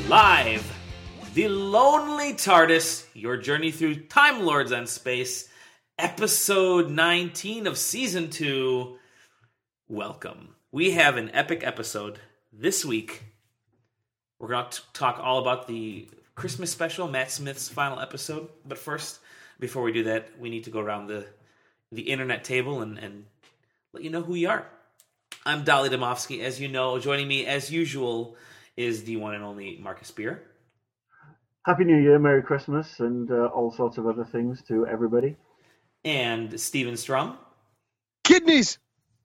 Live, The Lonely TARDIS, your journey through Time Lords and Space, episode 19 of season 2. Welcome. We have an epic episode this week. We're going to talk all about the Christmas special, Matt Smith's final episode. But first, before we do that, we need to go around the internet table and let you know who we are. I'm Dolly Domofsky, as you know. Joining me, as usual, is the one and only Marcus Beer. Happy New Year, Merry Christmas, and all sorts of other things to everybody. And Steven Strum. Kidneys!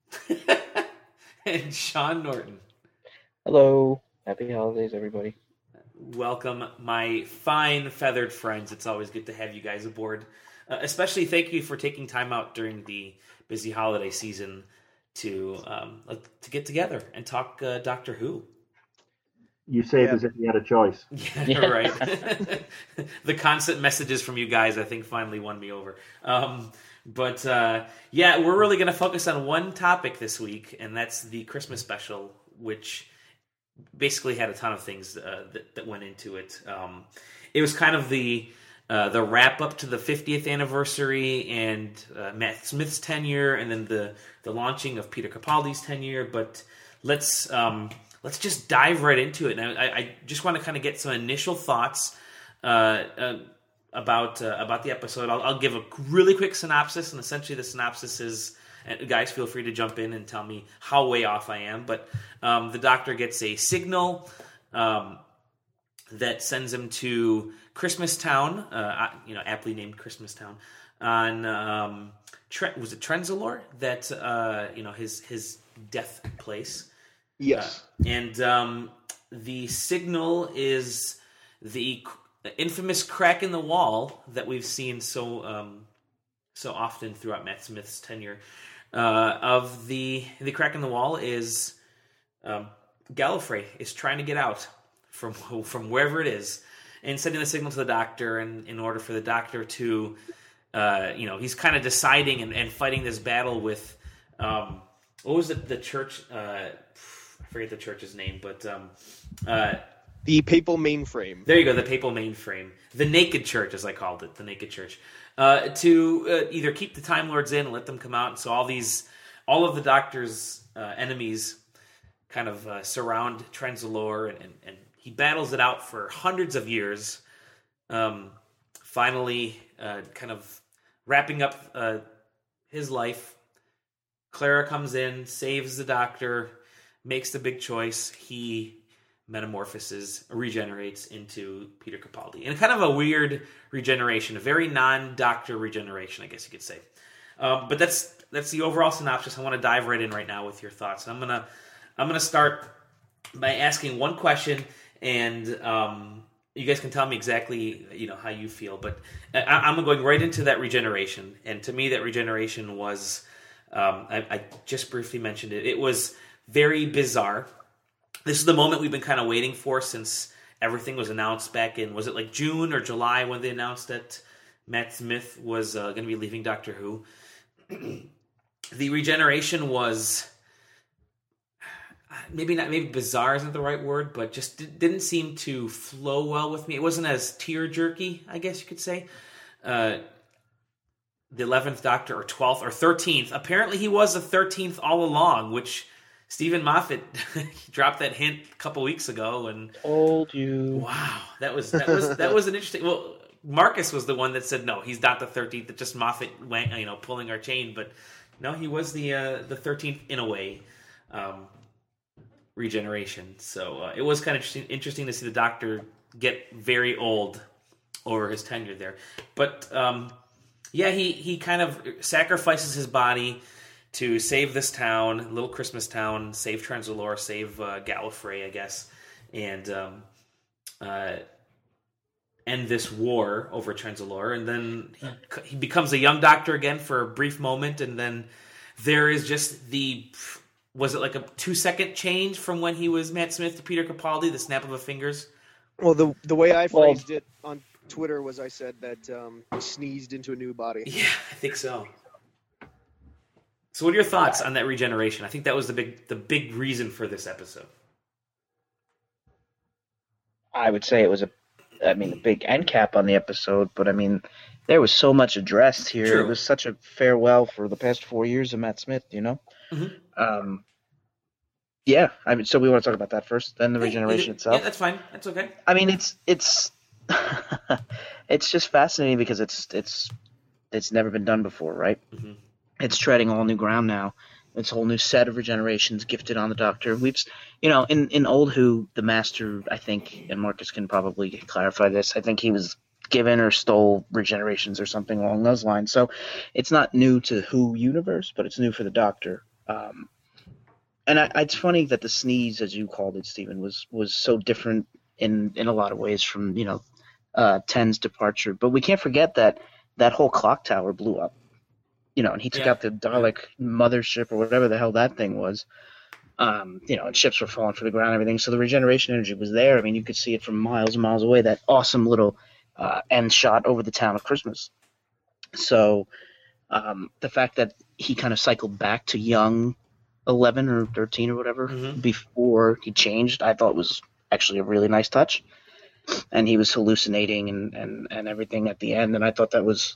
And Sean Norton. Hello. Happy holidays, everybody. Welcome, my fine feathered friends. It's always good to have you guys aboard. Especially thank you for taking time out during the busy holiday season to get together and talk Doctor Who. You say it as if you had a choice. Yeah, right. The constant messages from you guys, I think, finally won me over. But we're really going to focus on one topic this week, and that's the Christmas special, which basically had a ton of things that went into it. It was kind of the wrap up to the 50th anniversary and Matt Smith's tenure, and then the launching of Peter Capaldi's tenure. But let's just dive right into it. And I just want to kind of get some initial thoughts about the episode. I'll give a really quick synopsis, and essentially the synopsis is, and guys, feel free to jump in and tell me how way off I am. But the Doctor gets a signal that sends him to Christmas Town, aptly named Christmas Town, on was it Trenzalore? That his death place. Yes. And the signal is the infamous crack in the wall that we've seen so often throughout Matt Smith's tenure. Of the crack in the wall is Gallifrey is trying to get out from wherever it is and sending the signal to the Doctor, and in order for the Doctor to he's kind of deciding and fighting this battle with what was it, the church, I forget the church's name, but the Papal Mainframe. There you go, the Papal Mainframe. The Naked Church, as I called it, the Naked Church. To either keep the Time Lords in and let them come out. And so all of the Doctor's enemies kind of surround Trenzalore, and he battles it out for hundreds of years. Finally, kind of wrapping up his life, Clara comes in, saves the Doctor, makes the big choice. He metamorphoses, regenerates into Peter Capaldi. And kind of a weird regeneration, a very non-Doctor regeneration, I guess you could say. But that's the overall synopsis. I want to dive right in right now with your thoughts. I'm gonna start by asking one question, and you guys can tell me exactly how you feel. But I'm going right into that regeneration, and to me, that regeneration was I just briefly mentioned it. It was very bizarre. This is the moment we've been kind of waiting for since everything was announced back in, was it like June or July when they announced that Matt Smith was going to be leaving Doctor Who? The regeneration was maybe bizarre isn't the right word, but just didn't seem to flow well with me. It wasn't as tear-jerky, I guess you could say. The 11th Doctor, or 12th, or 13th. Apparently he was the 13th all along, which Stephen Moffat dropped that hint a couple weeks ago, and told you. Wow, that was an interesting. Well, Marcus was the one that said no, he's not the 13th. That just Moffat went, pulling our chain, but no, he was the 13th in a way. Regeneration. So it was kind of interesting to see the Doctor get very old over his tenure there, but he kind of sacrifices his body to save this town, little Christmas town, save Trenzalore, save Gallifrey, I guess, and end this war over Trenzalore. And then he becomes a young Doctor again for a brief moment, and then there is just was it like a 2-second change from when he was Matt Smith to Peter Capaldi, the snap of a fingers? Well, the way I phrased it on Twitter was I said that he sneezed into a new body. Yeah, I think so. So what are your thoughts on that regeneration? I think that was the big reason for this episode. I would say it was a big end cap on the episode, but I mean, there was so much addressed here. True. It was such a farewell for the past 4 years of Matt Smith, Mhm. Yeah, I mean, so we want to talk about that first, then the regeneration itself. Yeah, that's fine. That's okay. I mean, it's it's just fascinating because it's never been done before, right? Mhm. It's treading all new ground now. It's a whole new set of regenerations gifted on the Doctor. In old Who, the Master, I think, and Marcus can probably clarify this, I think he was given or stole regenerations or something along those lines. So it's not new to the Who universe, but it's new for the Doctor. And it's funny that the sneeze, as you called it, Stephen, was so different in a lot of ways from Ten's departure. But we can't forget that whole clock tower blew up. And he took out the Dalek mothership or whatever the hell that thing was. And ships were falling to the ground and everything. So the regeneration energy was there. I mean, you could see it from miles and miles away, that awesome little end shot over the town of Christmas. So the fact that he kind of cycled back to young 11 or 13 or whatever before he changed, I thought was actually a really nice touch. And he was hallucinating and everything at the end. And I thought that was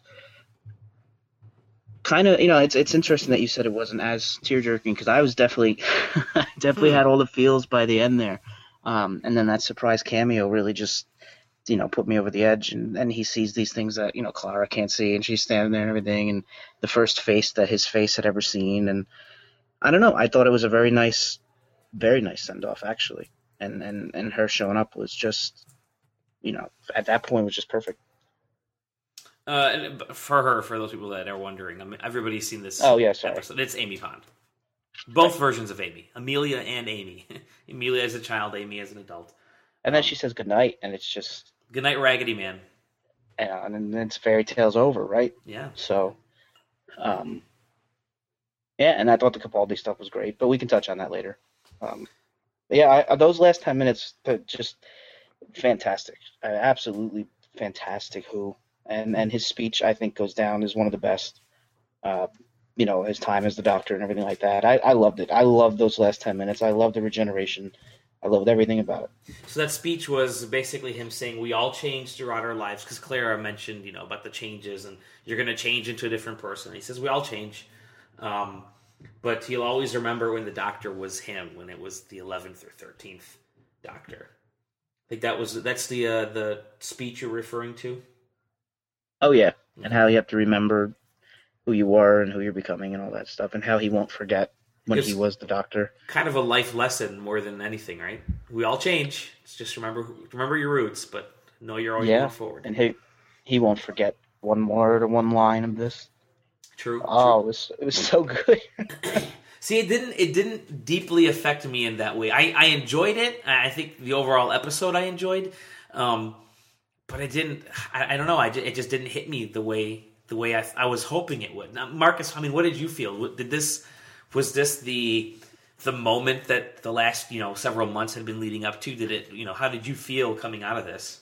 kind of, it's interesting that you said it wasn't as tear-jerking, because I was definitely had all the feels by the end there. And then that surprise cameo really just, put me over the edge. And he sees these things that, Clara can't see, and she's standing there and everything, and the first face that his face had ever seen. And I don't know, I thought it was a very nice send-off, actually. And her showing up was just, at that point was just perfect. And for those people that are wondering, I mean, everybody's seen this episode. It's Amy Pond. Both versions of Amy. Amelia and Amy. Amelia as a child, Amy as an adult. And then she says goodnight, and it's just... Goodnight, Raggedy Man. And then it's fairy tale's over, right? Yeah. So, and I thought the Capaldi stuff was great, but we can touch on that later. Those last 10 minutes, just fantastic. Absolutely fantastic Who. And his speech, I think, goes down as one of the best. His time as the Doctor and everything like that. I loved it. I loved those last 10 minutes. I loved the regeneration. I loved everything about it. So that speech was basically him saying we all changed throughout our lives, because Clara mentioned, about the changes, and you're going to change into a different person. He says we all change, but he'll always remember when the Doctor was him, when it was the 11th or 13th Doctor. I think that's the speech you're referring to. Oh, yeah, and how you have to remember who you are and who you're becoming and all that stuff, and how he won't forget when he was the Doctor. Kind of a life lesson more than anything, right? We all change. It's just remember your roots, but know you're always moving forward. And he won't forget one word or one line of this. True. Oh, it was so good. See, it didn't deeply affect me in that way. I enjoyed it. I think the overall episode I enjoyed. But it didn't. I don't know. It just didn't hit me the way I was hoping it would. Now, Marcus, I mean, what did you feel? Was this the moment that the last several months had been leading up to? Did it? How did you feel coming out of this?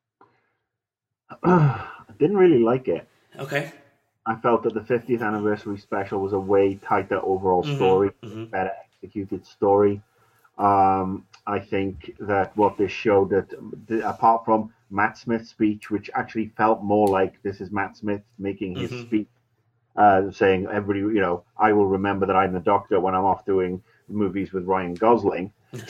I didn't really like it. Okay. I felt that the 50th anniversary special was a way tighter overall story, better executed story. I think that what this showed, that apart from Matt Smith's speech, which actually felt more like this is Matt Smith making his speech, saying everybody, I will remember that I'm the Doctor when I'm off doing movies with Ryan Gosling.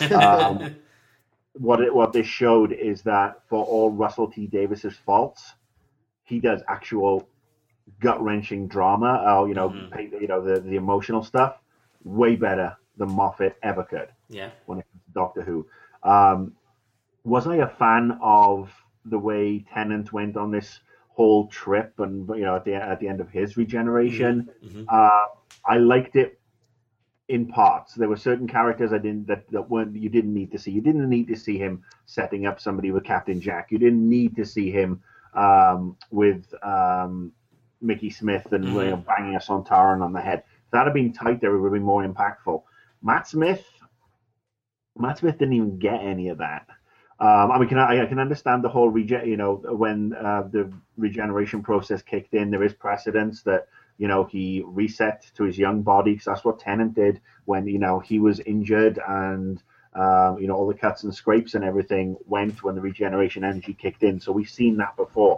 What this showed is that for all Russell T Davis's faults, he does actual gut-wrenching drama. The emotional stuff way better than Moffat ever could. Yeah. When it comes to Doctor Who, was I a fan of the way Tennant went on this whole trip, and at the end of his regeneration? I liked it in parts. There were certain characters you didn't need to see. You didn't need to see him setting up somebody with Captain Jack. You didn't need to see him with Mickey Smith and banging a Sontaran on the head. If that had been tighter, it would have been more impactful. Matt Smith didn't even get any of that. I can understand the whole when the regeneration process kicked in, there is precedence that he reset to his young body, because that's what Tennant did when he was injured and All the cuts and scrapes and everything went when the regeneration energy kicked in. So we've seen that before.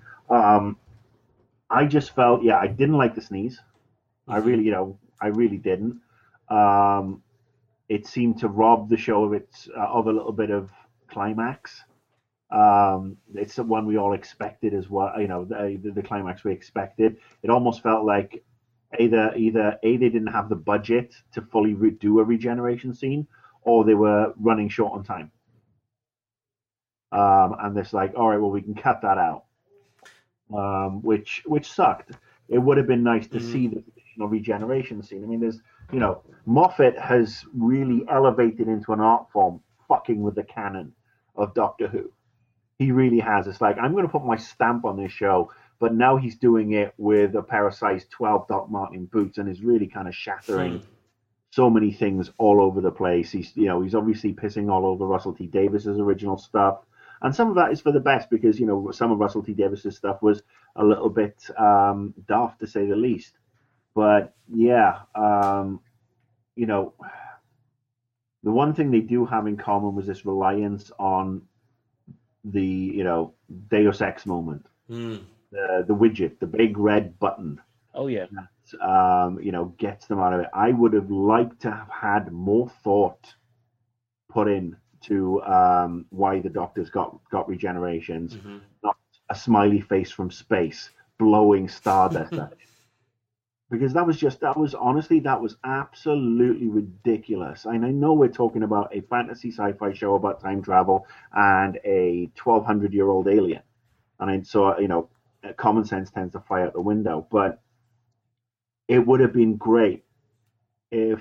I just felt, I didn't like the sneeze. I really didn't. It seemed to rob the show of a little bit of climax. It's the one we all expected as well. The climax we expected. It almost felt like either they didn't have the budget to fully do a regeneration scene, or they were running short on time. And it's like, all right, well, we can cut that out, which sucked. It would have been nice to see the traditional regeneration scene. I mean, Moffat has really elevated into an art form, fucking with the canon of Doctor Who. He really has. It's like, I'm going to put my stamp on this show, but now he's doing it with a pair of size 12 Doc Martin boots and is really kind of shattering so many things all over the place. He's obviously pissing all over Russell T Davis's original stuff. And some of that is for the best because, some of Russell T Davis's stuff was a little bit daft, to say the least. But, the one thing they do have in common was this reliance on the, Deus Ex moment. The widget, the big red button. Oh, yeah. That, gets them out of it. I would have liked to have had more thought put in to why the Doctor's got regenerations, not a smiley face from space blowing stardust at it. Because that was absolutely ridiculous. And I know we're talking about a fantasy sci-fi show about time travel and a 1,200-year-old alien. And so, common sense tends to fly out the window. But it would have been great if,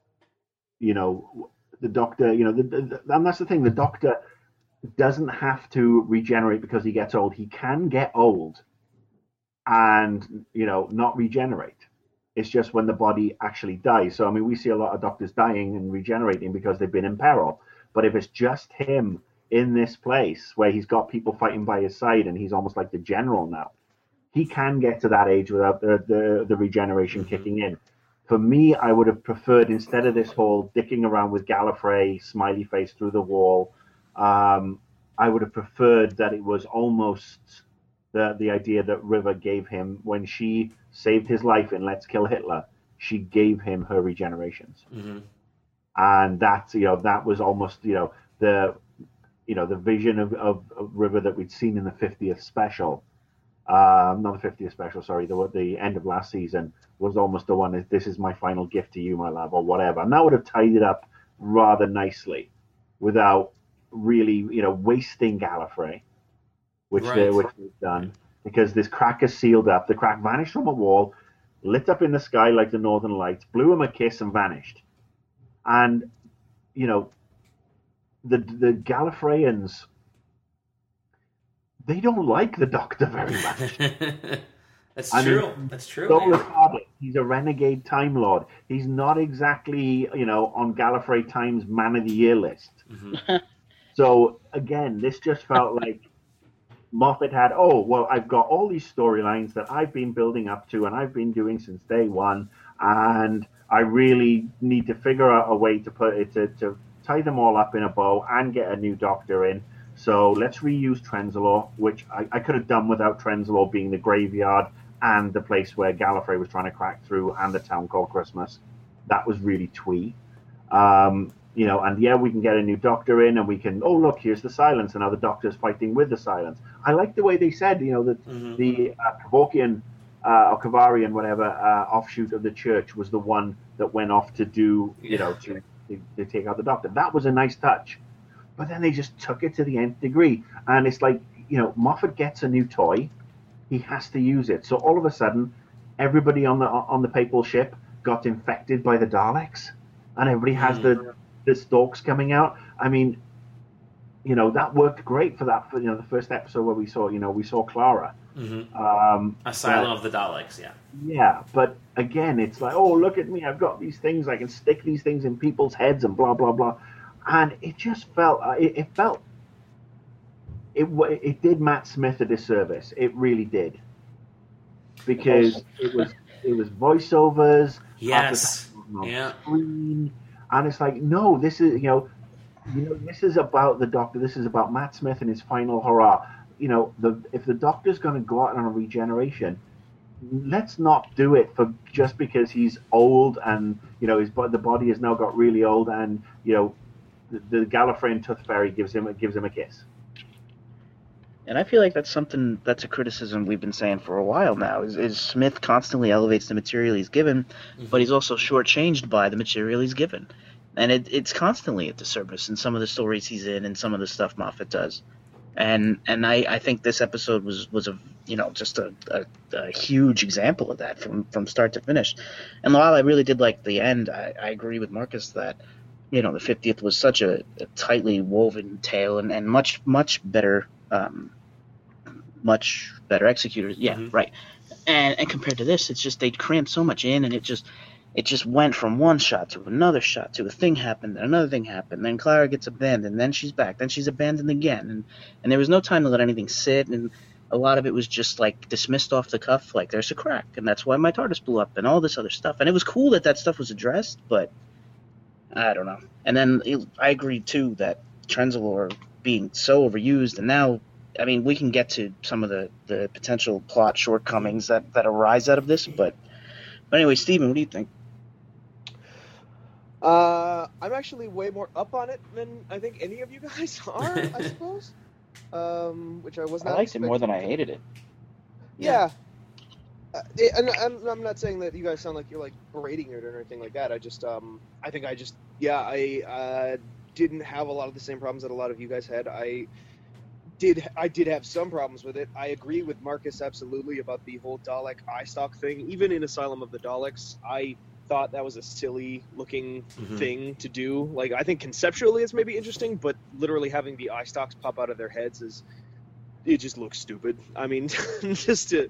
the Doctor, and that's the thing, the Doctor doesn't have to regenerate because he gets old. He can get old and, not regenerate. It's just when the body actually dies. So, I mean, we see a lot of Doctors dying and regenerating because they've been in peril. But if it's just him in this place where he's got people fighting by his side and he's almost like the general now, he can get to that age without the regeneration kicking in. For me, I would have preferred, instead of this whole dicking around with Gallifrey, smiley face through the wall, I would have preferred that it was almost the idea that River gave him when she saved his life in Let's Kill Hitler. She gave him her regenerations, and that was almost the vision of River that we'd seen in the 50th special. Not the 50th special, sorry, the end of last season was almost the one, this is my final gift to you, my love, or whatever. And that would have tied it up rather nicely without really, wasting Gallifrey, which they've done, because this crack is sealed up. The crack vanished from a wall, lit up in the sky like the Northern Lights, blew him a kiss and vanished. And, the Gallifreyans, they don't like the Doctor very much. That's true. That's true. He's a renegade Time Lord. He's not exactly, on Gallifrey Time's Man of the Year list. So, again, this just felt like Moffat had, I've got all these storylines that I've been building up to and I've been doing since day one, and I really need to figure out a way to put it to tie them all up in a bow and get a new Doctor in. So let's reuse Trenzalore, which I could have done without Trenzalore being the graveyard and the place where Gallifrey was trying to crack through, and the town called Christmas. That was really twee. And we can get a new Doctor in, and we can, look, here's the Silence, and now the Doctor's fighting with the Silence. I like the way they said, that the Kevorkian or Kavarian, whatever, offshoot of the Church was the one that went off to do, to take out the Doctor. That was a nice touch. But then they just took it to the nth degree. And it's like, Moffat gets a new toy. He has to use it. So all of a sudden, everybody on the papal ship got infected by the Daleks. And everybody has the stalks coming out. I mean, that worked great for that, the first episode where we saw Clara. Asylum of the Daleks, yeah. Yeah, but again, it's like, look at me. I've got these things. I can stick these things in people's heads and blah, blah, blah. And it just felt, it did Matt Smith a disservice. It really did, because it was voiceovers. Yes. Screen, and it's like, no, this is this is about the Doctor. This is about Matt Smith and his final hurrah. If the Doctor's going to go out on a regeneration, let's not do it for just because he's old and the body has now got really old and the Gallifreyan Tooth Fairy gives him a kiss. And I feel like that's a criticism we've been saying for a while now, is Smith constantly elevates the material he's given, but he's also shortchanged by the material he's given. And it's constantly a disservice in some of the stories he's in and some of the stuff Moffat does. And I think this episode was just a huge example of that from start to finish. And while I really did like the end, I agree with Marcus that the 50th was such a tightly woven tale and much better executors. Yeah, right. And compared to this, it's just they crammed so much in, and it just went from one shot to another shot to a thing happened, then another thing happened, then Clara gets abandoned, then she's back, then she's abandoned again, and there was no time to let anything sit, and a lot of it was just like dismissed off the cuff, like there's a crack, and that's why my TARDIS blew up, and all this other stuff. And it was cool that stuff was addressed, but I don't know. And then I agree too that Trenzalore being so overused, and now, I mean, we can get to some of the potential plot shortcomings that arise out of this, but anyway, Steven, what do you think? I'm actually way more up on it than I think any of you guys are, I suppose. Which I was not. I liked it more than I hated it. Yeah. And I'm not saying that you guys sound like you're like berating it or anything like that. I didn't have a lot of the same problems that a lot of you guys had. I did have some problems with it. I agree with Marcus absolutely about the whole Dalek eye stalk thing. Even in Asylum of the Daleks, I thought that was a silly looking thing to do. Like, I think conceptually it's maybe interesting, but literally having the eye stalks pop out of their heads it just looks stupid. I mean, just to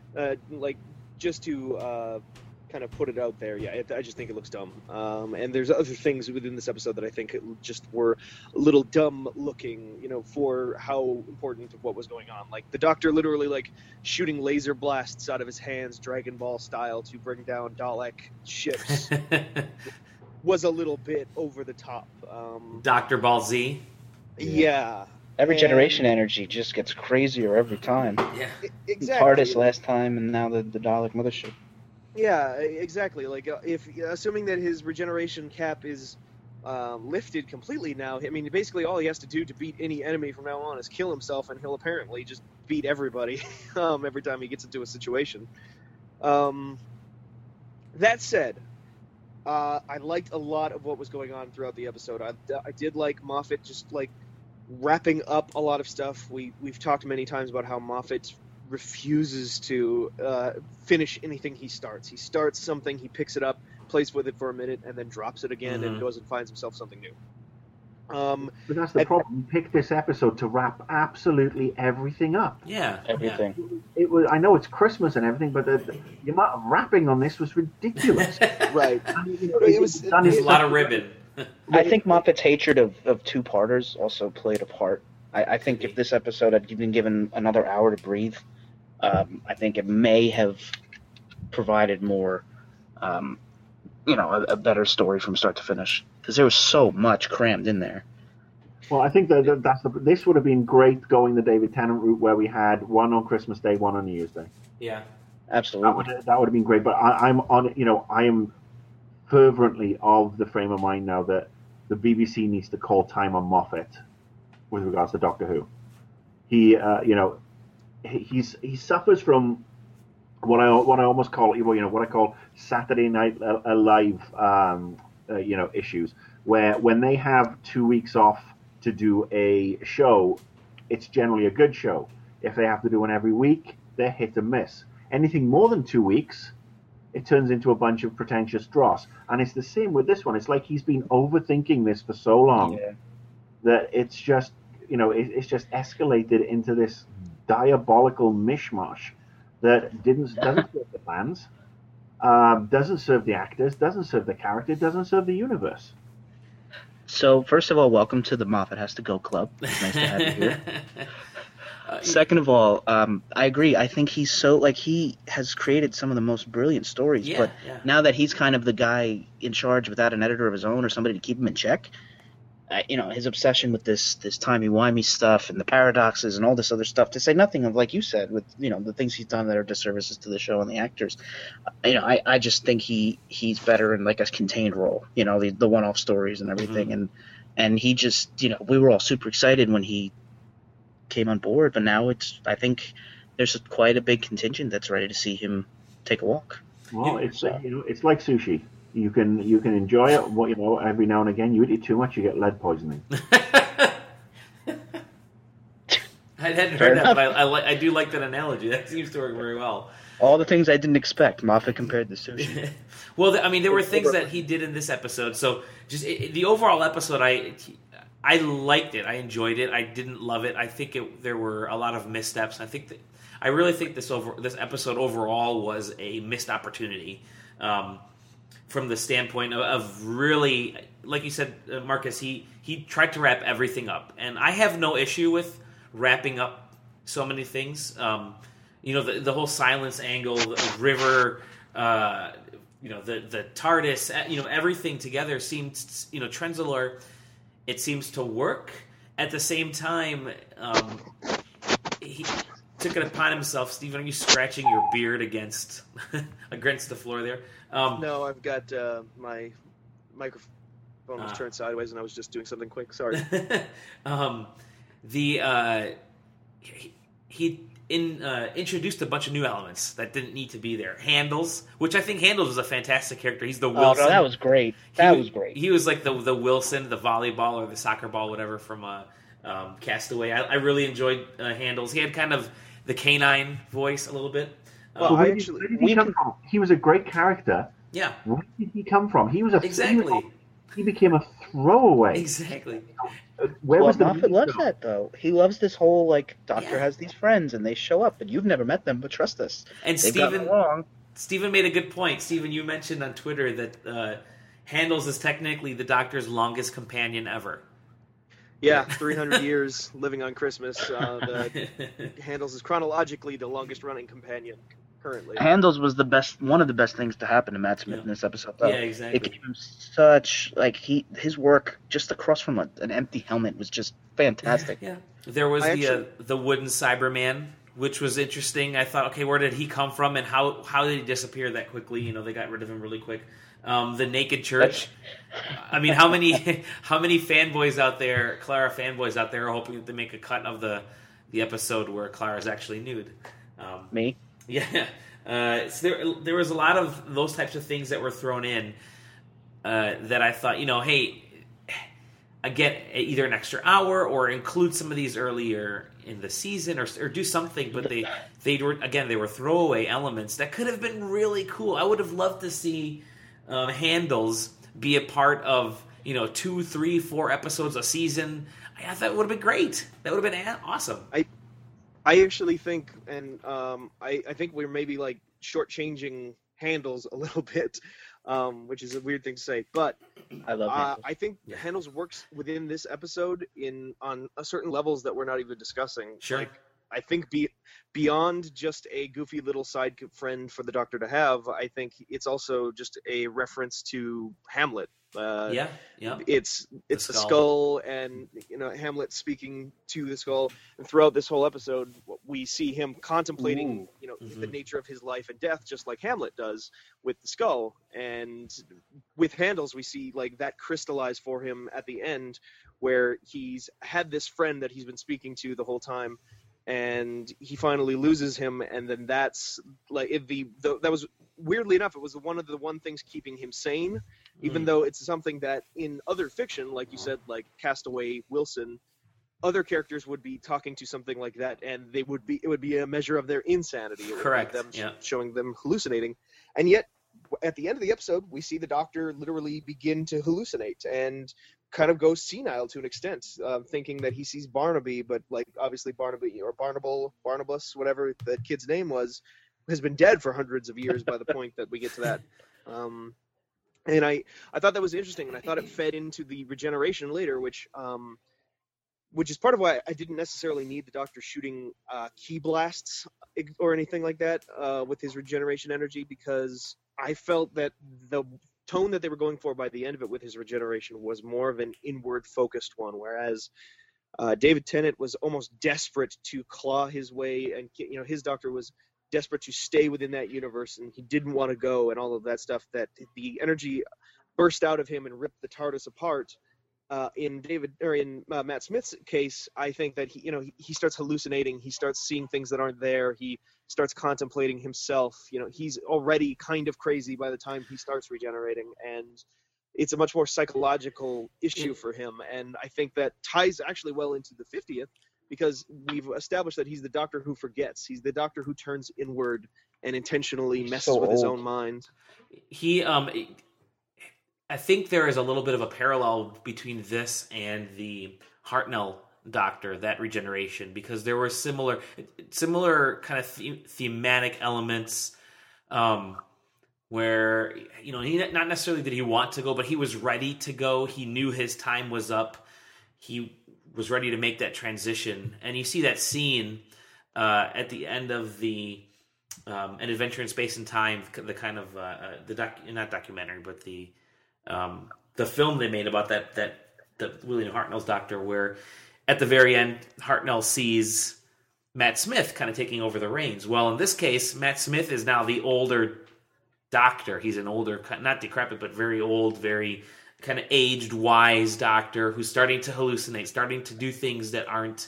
kind of put it out there, yeah, I just think it looks dumb. And there's other things within this episode that I think just were a little dumb looking, for how important of what was going on. Like the Doctor literally like shooting laser blasts out of his hands, Dragon Ball style, to bring down Dalek ships was a little bit over the top. Dr. Ball Z. Yeah. Every generation energy just gets crazier every time. Yeah. Exactly. TARDIS last time, and now the Dalek mothership. Yeah, exactly. Like, if assuming that his regeneration cap is lifted completely now, I mean, basically all he has to do to beat any enemy from now on is kill himself, and he'll apparently just beat everybody every time he gets into a situation. That said, I liked a lot of what was going on throughout the episode. I did like Moffat just like wrapping up a lot of stuff. We've talked many times about how Moffat refuses to finish anything he starts. He starts something, he picks it up, plays with it for a minute, and then drops it again and goes and finds himself something new. But that's the problem. You picked this episode to wrap absolutely everything up. Yeah, everything. Yeah. It was. I know it's Christmas and everything, but the amount of wrapping on this was ridiculous. Right. I mean, it was a lot of ribbon. I think Moffat's hatred of two-parters also played a part. I think if this episode had been given another hour to breathe, I think it may have provided more, a better story from start to finish. Because there was so much crammed in there. Well, I think this would have been great going the David Tennant route, where we had one on Christmas Day, one on New Year's Day. Yeah, absolutely. That would have been great. But I am fervently of the frame of mind now that the BBC needs to call time on Moffat with regards to Doctor Who. He suffers from what I almost call what I call Saturday Night Live issues, where when they have 2 weeks off to do a show, it's generally a good show. If they have to do one every week, they're hit and miss. Anything more than 2 weeks, it turns into a bunch of pretentious dross. And it's the same with this one. It's like he's been overthinking this for so long that it's just it's just escalated into this diabolical mishmash that doesn't serve the fans, doesn't serve the actors, doesn't serve the character, doesn't serve the universe. So, first of all, welcome to the Moffat Has to Go Club. It's nice to have you here. Second of all, I agree. I think he's he has created some of the most brilliant stories, now that he's kind of the guy in charge without an editor of his own or somebody to keep him in check, his obsession with this timey-wimey stuff and the paradoxes and all this other stuff, to say nothing of, like you said, with, the things he's done that are disservices to the show and the actors. I just think he's better in like a contained role, the one-off stories and everything. Mm-hmm. And he just, we were all super excited when he came on board, but now I think there's quite a big contingent that's ready to see him take a walk. Well, it's it's like sushi. You can enjoy it, every now and again. You eat it too much, you get lead poisoning. I hadn't heard that, but I do like that analogy. That seems to work very well. All the things I didn't expect, Moffat compared to sushi. Well, there were things that he did in this episode. So just the overall episode, I liked it. I enjoyed it. I didn't love it. I think there were a lot of missteps. I really think this episode overall was a missed opportunity. From the standpoint of really, like you said, Marcus, he tried to wrap everything up. And I have no issue with wrapping up so many things. The whole silence angle, the river, the TARDIS, everything together seems, Trenzalore, it seems to work. At the same time, he took it upon himself. Stephen, are you scratching your beard against the floor there? No, I've got my microphone was turned sideways, and I was just doing something quick. Sorry. He introduced a bunch of new elements that didn't need to be there. Handles, which I think Handles was a fantastic character. He's the Wilson. Oh, no, that was great. That was great. He was like the Wilson, the volleyball or the soccer ball, whatever, from Castaway. I really enjoyed Handles. He had kind of the canine voice a little bit. Well, where did he come from? He was a great character. Yeah. Where did he come from? He was exactly. He became a throwaway. Exactly. Moffat loves that, though. He loves this whole, Doctor has these friends, and they show up, and you've never met them, but trust us. And Stephen made a good point. Stephen, you mentioned on Twitter that Handles is technically the Doctor's longest companion ever. Yeah, 300 years living on Christmas. Handles is chronologically the longest-running companion currently. Handles was one of the best things to happen to Matt Smith in this episode, though. Yeah, exactly. It gave him such, his work just across from an empty helmet was just fantastic. Yeah. There was the wooden Cyberman, which was interesting. I thought, okay, where did he come from, and how did he disappear that quickly? They got rid of him really quick. The Naked Church. I mean, how many fanboys out there, Clara fanboys out there, are hoping that they make a cut of the episode where Clara's actually nude? Me? Yeah. So there was a lot of those types of things that were thrown in that I thought, hey, again, either an extra hour or include some of these earlier in the season or do something. But they were throwaway elements that could have been really cool. I would have loved to see Handles be a part of 2, 3, 4 episodes a season. I thought it would have been great. That would have been awesome. I actually think, and I think we're maybe shortchanging Handles a little bit, which is a weird thing to say. But I love Handles. I think Handles works within this episode on certain levels that we're not even discussing. Sure. I think beyond just a goofy little side friend for the Doctor to have, I think it's also just a reference to Hamlet. Yeah. It's the skull, and Hamlet speaking to the skull, and throughout this whole episode, we see him contemplating, the nature of his life and death, just like Hamlet does with the skull. And with Handles, we see that crystallize for him at the end, where he's had this friend that he's been speaking to the whole time, and he finally loses him, and then that's that was weirdly enough, it was one of the things keeping him sane, even though it's something that in other fiction, like you said, like Castaway, Wilson, other characters would be talking to something like that, and it would be a measure of their insanity. Correct. Them showing them hallucinating, and yet at the end of the episode, we see the Doctor literally begin to hallucinate and kind of go senile to an extent, thinking that he sees Barnaby, but obviously Barnaby or Barnabas, whatever that kid's name was, has been dead for hundreds of years by the point that we get to that. And I thought that was interesting, and I thought it fed into the regeneration later, which is part of why I didn't necessarily need the Doctor shooting key blasts or anything like that with his regeneration energy, because I felt that the tone that they were going for by the end of it with his regeneration was more of an inward focused one, whereas David Tennant was almost desperate to claw his way, and his doctor was desperate to stay within that universe, and he didn't want to go, and all of that stuff. That the energy burst out of him and ripped the TARDIS apart. In Matt Smith's case, I think that he starts hallucinating. He starts seeing things that aren't there. He starts contemplating himself. He's already kind of crazy by the time he starts regenerating, and it's a much more psychological issue for him. And I think that ties actually well into the 50th, because we've established that he's the Doctor who forgets. He's the Doctor who turns inward and intentionally messes with his own mind. I think there is a little bit of a parallel between this and the Hartnell Doctor, that regeneration, because there were similar kind of thematic elements where, he not necessarily did he want to go, but he was ready to go. He knew his time was up. He was ready to make that transition. And you see that scene at the end of the An Adventure in Space and Time, the kind of not documentary, but the film they made about the William Hartnell's Doctor, where at the very end Hartnell sees Matt Smith kind of taking over the reins. Well, in this case, Matt Smith is now the older Doctor. He's an older, not decrepit, but very old, very kind of aged, wise Doctor who's starting to hallucinate, starting to do things that aren't,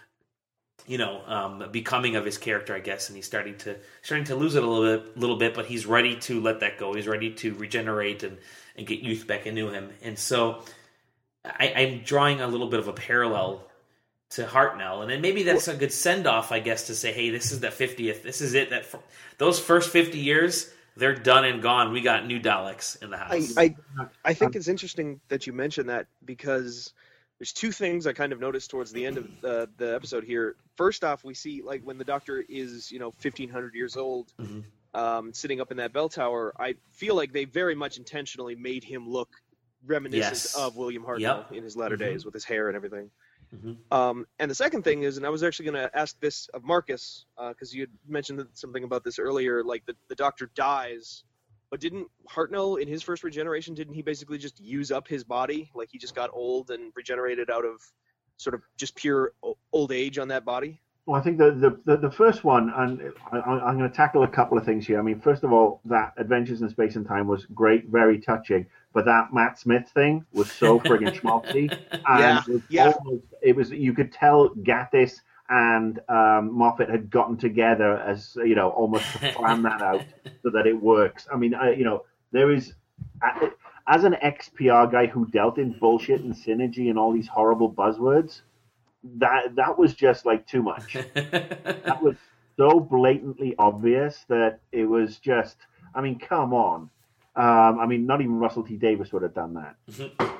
becoming of his character, I guess, and he's starting to lose it a little bit, but he's ready to let that go. He's ready to regenerate and get youth back into him. And so I'm drawing a little bit of a parallel to Hartnell, and then maybe that's a good send-off, I guess, to say, hey, this is the 50th. This is it. Those first 50 years, they're done and gone. We got new Daleks in the house. I think it's interesting that you mentioned that, because there's two things I kind of noticed towards the end of the episode here. First off, we see, like, when the Doctor is 1,500 years old, sitting up in that bell tower, I feel like they very much intentionally made him look reminiscent of William Hartnell in his latter days, with his hair and everything. And the second thing is, and I was actually going to ask this of Marcus, because you had mentioned something about this earlier, like the Doctor dies, but didn't Hartnell in his first regeneration, didn't he basically just use up his body? Like, he just got old and regenerated out of sort of just pure old age on that body? Well, I think the first one, and I'm going to tackle a couple of things here. I mean, first of all, that Adventures in Space and Time was great, very touching, but that Matt Smith thing was so friggin' schmaltzy. And it was you could tell Gatiss and Moffat had gotten together as, almost to plan that out so that it works. I mean, there is, as an ex-PR guy who dealt in bullshit and synergy and all these horrible buzzwords, that was just like too much. That was so blatantly obvious that it was just, I mean, come on. Not even Russell T Davies would have done that.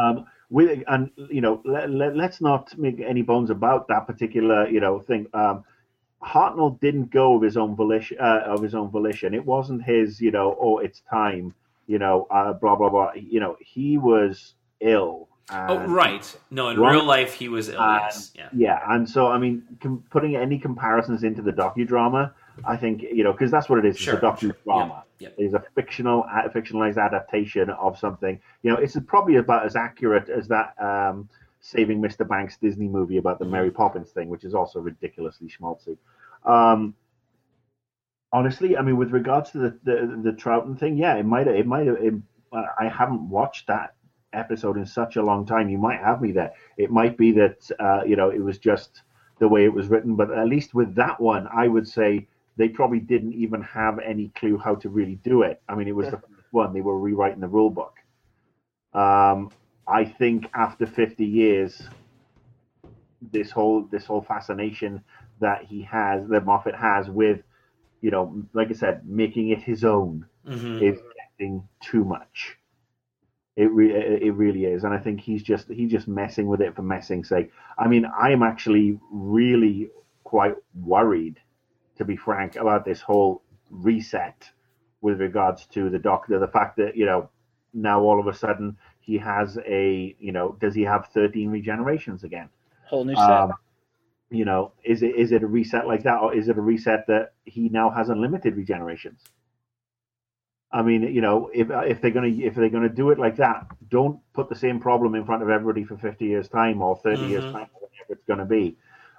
Let's not make any bones about that particular, thing. Hartnell didn't go of his own volition. It wasn't his, it's time, blah blah blah. He was ill. Right. No, in real life he was ill. Yes. Yeah, and so I mean, putting any comparisons into the docudrama, I think because that's what it is. It's a docudrama. Yep. It's a fictionalized adaptation of something. It's probably about as accurate as that Saving Mr. Banks Disney movie about the Mary Poppins thing, which is also ridiculously schmaltzy. Honestly, I mean, with regards to the Troughton thing, yeah, it might have. I haven't watched that episode in such a long time. You might have me there. It might be that it was just the way it was written, but at least with that one, I would say they probably didn't even have any clue how to really do it. I mean, it was the first one. They were rewriting the rule book. I think after 50 years, this whole fascination that Moffat has with, like I said, making it his own is getting too much. It really is, and I think he's just messing with it for messing's sake. I mean, I am actually really quite worried, to be frank, about this whole reset with regards to the Doctor. The fact that now all of a sudden he has does he have 13 regenerations again? Whole new set. Is it a reset like that, or is it a reset that he now has unlimited regenerations? I mean, if they're gonna do it like that, don't put the same problem in front of everybody for 50 years time or 30 years time, whatever it's gonna be.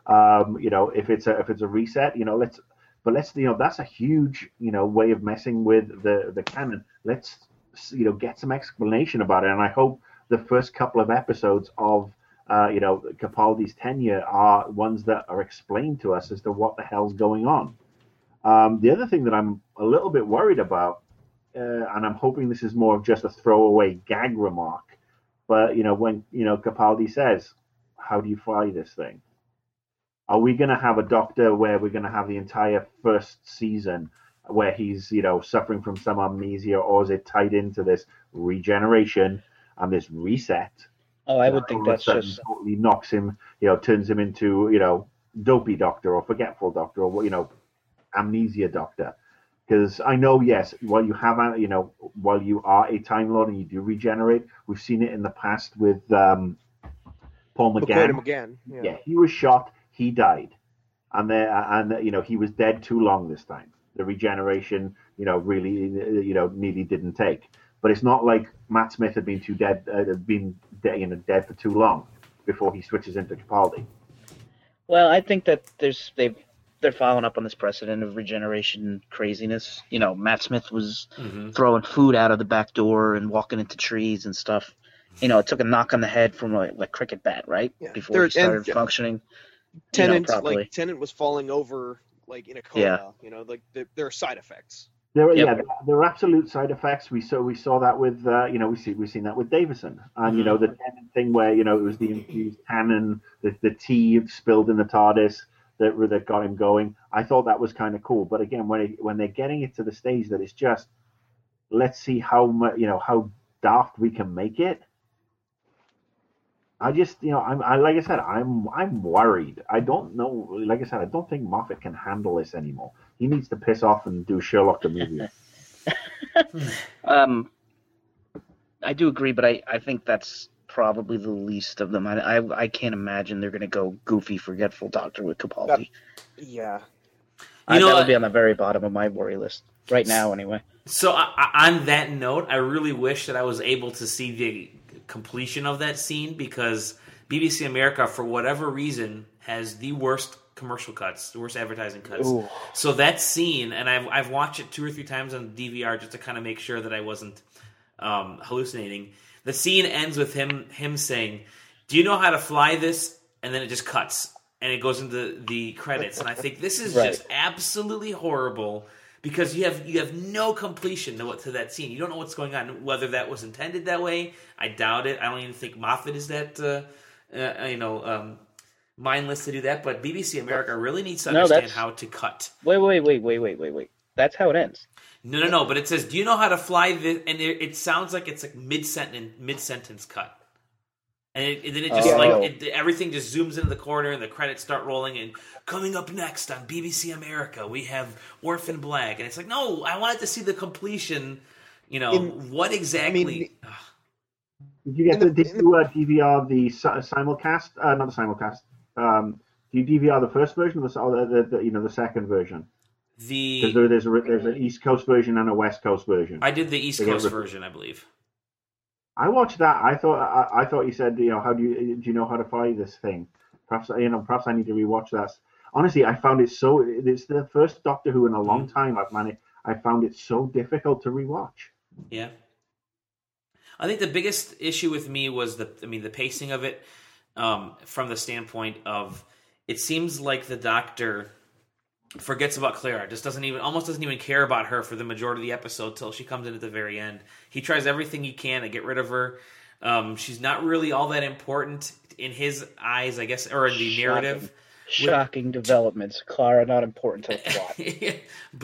If it's a reset, let's that's a huge way of messing with the canon. Let's get some explanation about it, and I hope the first couple of episodes of Capaldi's tenure are ones that are explained to us as to what the hell's going on. The other thing that I'm a little bit worried about, and I'm hoping this is more of just a throwaway gag remark, but when Capaldi says, "How do you fly this thing?" Are we going to have a Doctor where we're going to have the entire first season where he's suffering from some amnesia, or is it tied into this regeneration and this reset? Oh, I would think that's just totally knocks him, turns him into dopey Doctor or forgetful Doctor or amnesia Doctor. Because I know, yes, while you are a Time Lord and you do regenerate, we've seen it in the past with Paul McGann. Yeah, he was shot, he died, and he was dead too long this time. The regeneration, really, nearly didn't take. But it's not like Matt Smith had been dead for too long before he switches into Capaldi. Well, I think that they're following up on this precedent of regeneration craziness. Matt Smith was throwing food out of the back door and walking into trees and stuff. It took a knock on the head from a cricket bat, right? Yeah. Before he started functioning. Tennant properly. Tennant was falling over in a coma. Yeah. There are side effects. There are absolute side effects. We saw that with we've seen that with Davison, and the Tennant thing where it was the infused tannin, the tea spilled in the TARDIS that got him going. I thought that was kind of cool, but again, when they're getting it to the stage that it's just, let's see how much how daft we can make it. I just I'm worried. I don't know. Like I said, I don't think Moffat can handle this anymore. He needs to piss off and do Sherlock the movie. I do agree, but I think that's probably the least of them. I can't imagine they're going to go goofy, forgetful Doctor with Capaldi. Yeah. That would be on the very bottom of my worry list right now, anyway. So on that note, I really wish that I was able to see the completion of that scene, because BBC America, for whatever reason, has the worst commercial cuts, the worst advertising cuts. Ooh. So that scene, and I've watched it 2 or 3 times on DVR just to kind of make sure that I wasn't hallucinating. The scene ends with him saying, "Do you know how to fly this?" And then it just cuts, and it goes into the credits. And I think this is just absolutely horrible, because you have no completion to that scene. You don't know what's going on, whether that was intended that way. I doubt it. I don't even think Moffat is that mindless to do that. But BBC America really needs to understand how to cut. Wait. That's how it ends. No. But it says, "Do you know how to fly this?" And it sounds like it's like mid-sentence cut. And then it just everything just zooms into the corner and the credits start rolling. And coming up next on BBC America, we have Orphan Black. And it's like, no, I wanted to see the completion. What exactly? Did you DVR the simulcast? Not the simulcast. Do you DVR the first version or the second version? Because there's an East Coast version and a West Coast version. I did the East Coast version, I believe. I watched that. I thought you said, how do you know how to fly this thing? Perhaps I need to rewatch that. Honestly, I found it's the first Doctor Who in a long time I found it so difficult to rewatch. Yeah. I think the biggest issue with me was the pacing of it, from the standpoint of, it seems like the Doctor forgets about Clara, almost doesn't even care about her for the majority of the episode till she comes in at the very end. He tries everything he can to get rid of her. She's not really all that important in his eyes, I guess, or in the narrative. Shocking developments. Clara not important to the plot.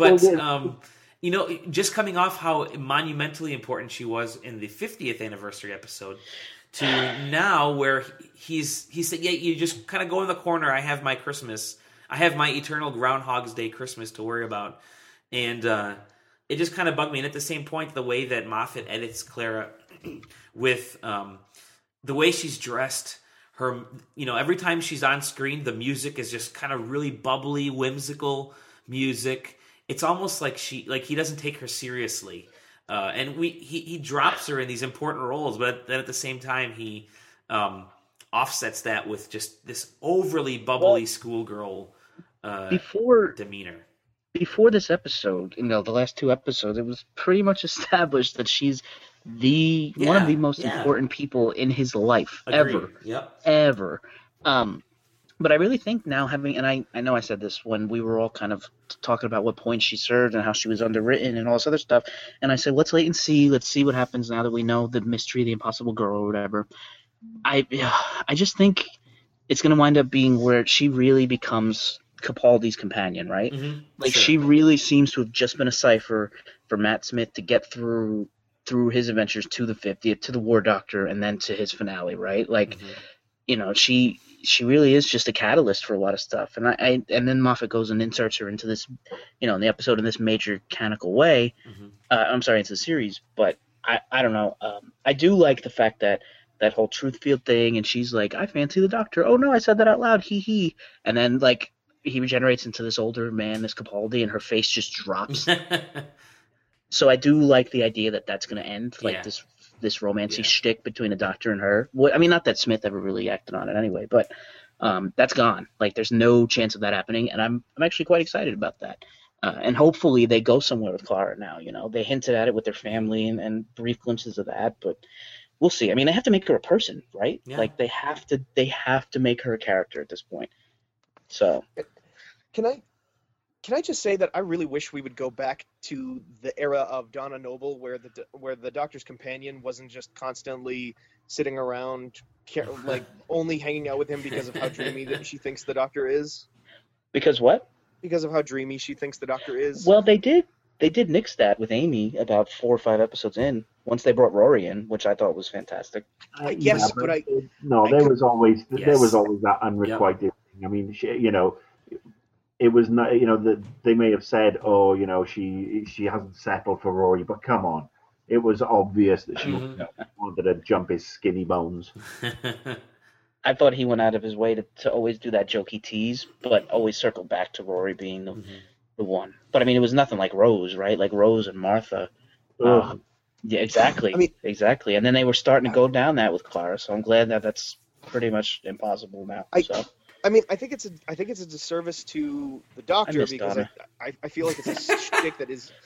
But just coming off how monumentally important she was in the 50th anniversary episode, to now where he said, "Yeah, you just kind of go in the corner. I have my Christmas. I have my eternal Groundhog's Day Christmas to worry about." And it just kind of bugged me. And at the same point, the way that Moffat edits Clara with the way she's dressed, her, every time she's on screen, the music is just kind of really bubbly, whimsical music. It's almost like he doesn't take her seriously. And he drops her in these important roles, but then at the same time he offsets that with just this overly bubbly schoolgirl demeanor. Before this episode, the last 2 episodes, it was pretty much established that she's one of the most important people in his life. Agreed. Ever. But I really think now and I know I said this when we were all kind of talking about what point she served and how she was underwritten and all this other stuff, and I said, let's wait and see. Let's see what happens now that we know the mystery of the Impossible Girl or whatever. I just think it's going to wind up being where she really becomes Capaldi's companion, right? Mm-hmm. Like, she really seems to have just been a cipher for Matt Smith to get through his adventures to the 50th, to the War Doctor, and then to his finale, right? Like, she really is just a catalyst for a lot of stuff. And then Moffat goes and inserts her into this, in the episode in this major canonical way. Mm-hmm. Into the series. But I don't know. I do like the fact that whole truth field thing, and she's like, I fancy the Doctor. Oh no, I said that out loud. Hee hee. And then like he regenerates into this older man, this Capaldi, and her face just drops. So I do like the idea that that's going to end, like this romancy shtick between the Doctor and her. I mean, not that Smith ever really acted on it anyway, but that's gone. Like, there's no chance of that happening, and I'm actually quite excited about that. And hopefully they go somewhere with Clara now. They hinted at it with their family and brief glimpses of that, but we'll see. I mean, they have to make her a person, right? Yeah. Like, they have to make her a character at this point. So, can I just say that I really wish we would go back to the era of Donna Noble, where the Doctor's companion wasn't just constantly sitting around, like only hanging out with him because of how dreamy that she thinks the Doctor is. Because what? Because of how dreamy she thinks the Doctor is. Well, they did nix that with Amy about 4 or 5 episodes in. Once they brought Rory in, which I thought was fantastic. I guess, but there was always that unrequited thing. I mean, it was not, that they may have said, she hasn't settled for Rory, but come on, it was obvious that she wanted to jump his skinny bones. I thought he went out of his way to always do that jokey tease, but always circle back to Rory being the one. But I mean, it was nothing like Rose, right? Like Rose and Martha. Yeah, exactly. Exactly. And then they were starting to go down that with Clara, so I'm glad that that's pretty much impossible now. I think it's a disservice to the Doctor because I feel like it's a shtick that is.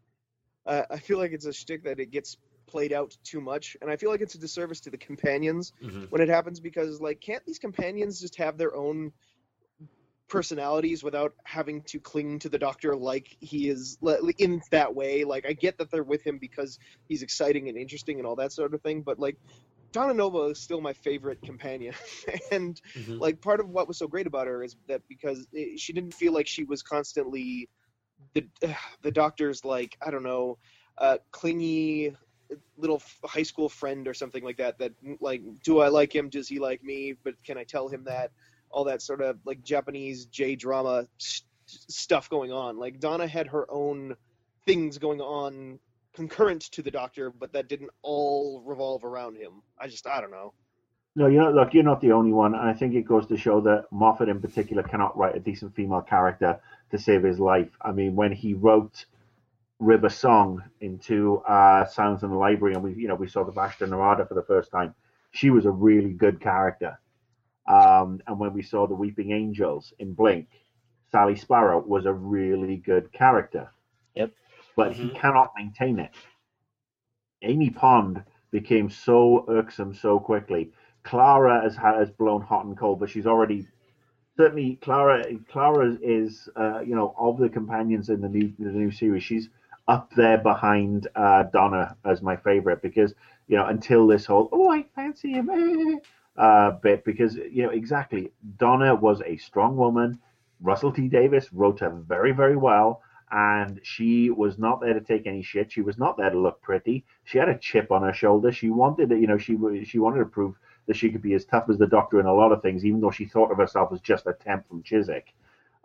I feel like it's a shtick that it gets played out too much, and I feel like it's a disservice to the companions when it happens because, like, can't these companions just have their own personalities without having to cling to the Doctor like he is in that way? Like, I get that they're with him because he's exciting and interesting and all that sort of thing, but like, Donna Noble is still my favorite companion, and like part of what was so great about her is that because she didn't feel like she was constantly the Doctor's, like, I don't know, clingy little high school friend or something like that. That, like, do I like him? Does he like me? But can I tell him that? All that sort of like Japanese J-drama stuff going on. Like, Donna had her own things going on concurrent to the Doctor, but that didn't all revolve around him. I don't know. No, you're not the only one. And I think it goes to show that Moffat in particular cannot write a decent female character to save his life. I mean, when he wrote River Song into Sounds in the Library, and we saw the Vashta Narada for the first time, she was a really good character. And when we saw the Weeping Angels in Blink, Sally Sparrow was a really good character. Yep. But he cannot maintain it. Amy Pond became so irksome so quickly. Clara has blown hot and cold, but she's already certainly Clara is of the companions in the new series, she's up there behind Donna as my favorite because until this whole I fancy him bit, because exactly, Donna was a strong woman. Russell T Davies wrote her very, very well. And she was not there to take any shit. She was not there to look pretty. She had a chip on her shoulder. She wanted to, she wanted to prove that she could be as tough as the Doctor in a lot of things, even though she thought of herself as just a temp from Chiswick.